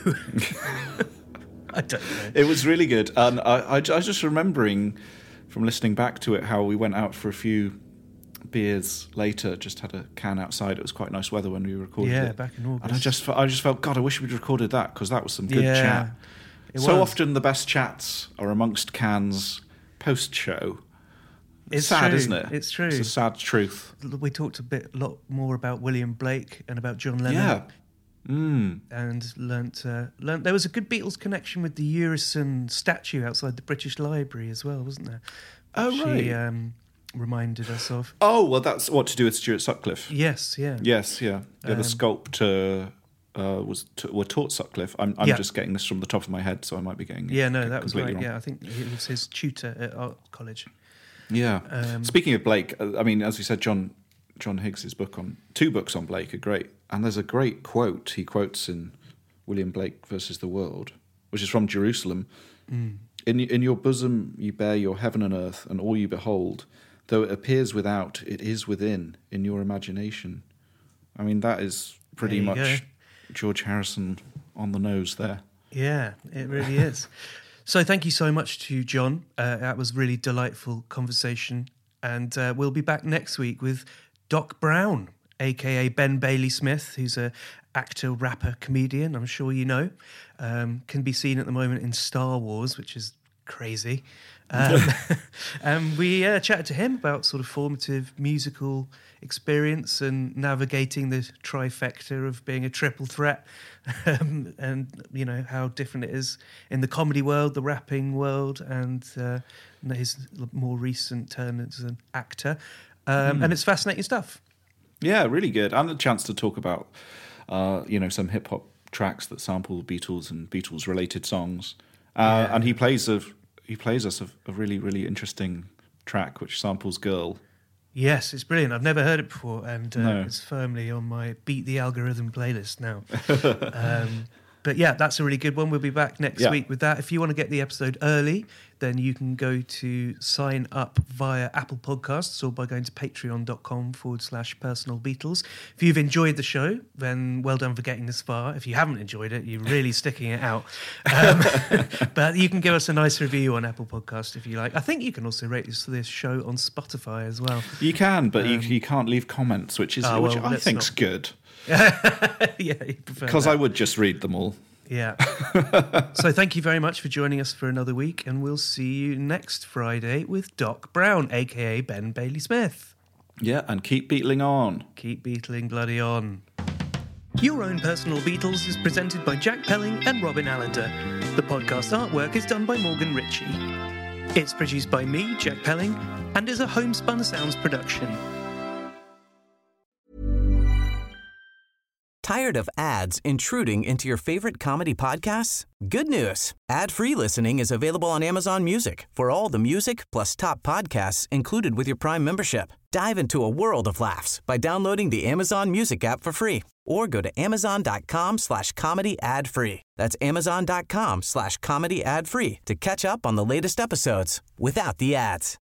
I don't know. It was really good, and I was just remembering from listening back to it how we went out for a few beers later, just had a can outside. It was quite nice weather when we recorded it. Back in August. And I just felt, God, I wish we'd recorded that, because that was some good chat. So often the best chats are amongst cans post-show. It's sad, true. Isn't it? It's true. It's a sad truth. We talked a lot more about William Blake and about John Lennon. And learnt there was a good Beatles connection with the Urison statue outside the British Library as well, wasn't there? Oh, she right. Reminded us of. Oh, well, that's what to do with Stuart Sutcliffe. Yes, yeah. Yes, yeah. The sculptor were taught Sutcliffe. I'm just getting this from the top of my head, so I might be getting that was right. wrong. Yeah, I think he was his tutor at art college. Yeah. Speaking of Blake, I mean, as we said, John Higgs's two books on Blake are great, and there's a great quote he quotes in William Blake versus the World, which is from Jerusalem. In your bosom you bear your heaven and earth, and all you behold, though it appears without, it is within, in your imagination. I mean, that is pretty much George Harrison on the nose there. Yeah, it really is. So thank you so much to John. That was really delightful conversation. And we'll be back next week with Doc Brown, a.k.a. Ben Bailey Smith, who's a actor, rapper, comedian, I'm sure you know. Can be seen at the moment in Star Wars, which is crazy. And we chatted to him about sort of formative musical experience and navigating the trifecta of being a triple threat, and you know how different it is in the comedy world, the rapping world, and his more recent turn as an actor. And it's fascinating stuff. Yeah, really good. And a chance to talk about some hip hop tracks that sample Beatles and Beatles related songs. And he plays us a really, really interesting track which samples Girl. Yes, it's brilliant. I've never heard it before, and it's firmly on my Beat the Algorithm playlist now. But yeah, that's a really good one. We'll be back next week with that. If you want to get the episode early, then you can go to sign up via Apple Podcasts or by going to patreon.com/Personal Beatles. If you've enjoyed the show, then well done for getting this far. If you haven't enjoyed it, you're really sticking it out. But you can give us a nice review on Apple Podcasts if you like. I think you can also rate this show on Spotify as well. You can, but you can't leave comments, which I think's good. Yeah, because I would just read them all. Yeah. So thank you very much for joining us for another week, and we'll see you next Friday with Doc Brown, a.k.a. Ben Bailey Smith. Yeah, and keep beetling on. Keep beetling bloody on. Your Own Personal Beatles is presented by Jack Pelling and Robin Allender. The podcast artwork is done by Morgan Ritchie. It's produced by me, Jack Pelling, and is a Homespun Sounds production. Tired of ads intruding into your favorite comedy podcasts? Good news. Ad-free listening is available on Amazon Music for all the music plus top podcasts included with your Prime membership. Dive into a world of laughs by downloading the Amazon Music app for free or go to amazon.com/comedy ad-free. That's amazon.com/comedy ad-free to catch up on the latest episodes without the ads.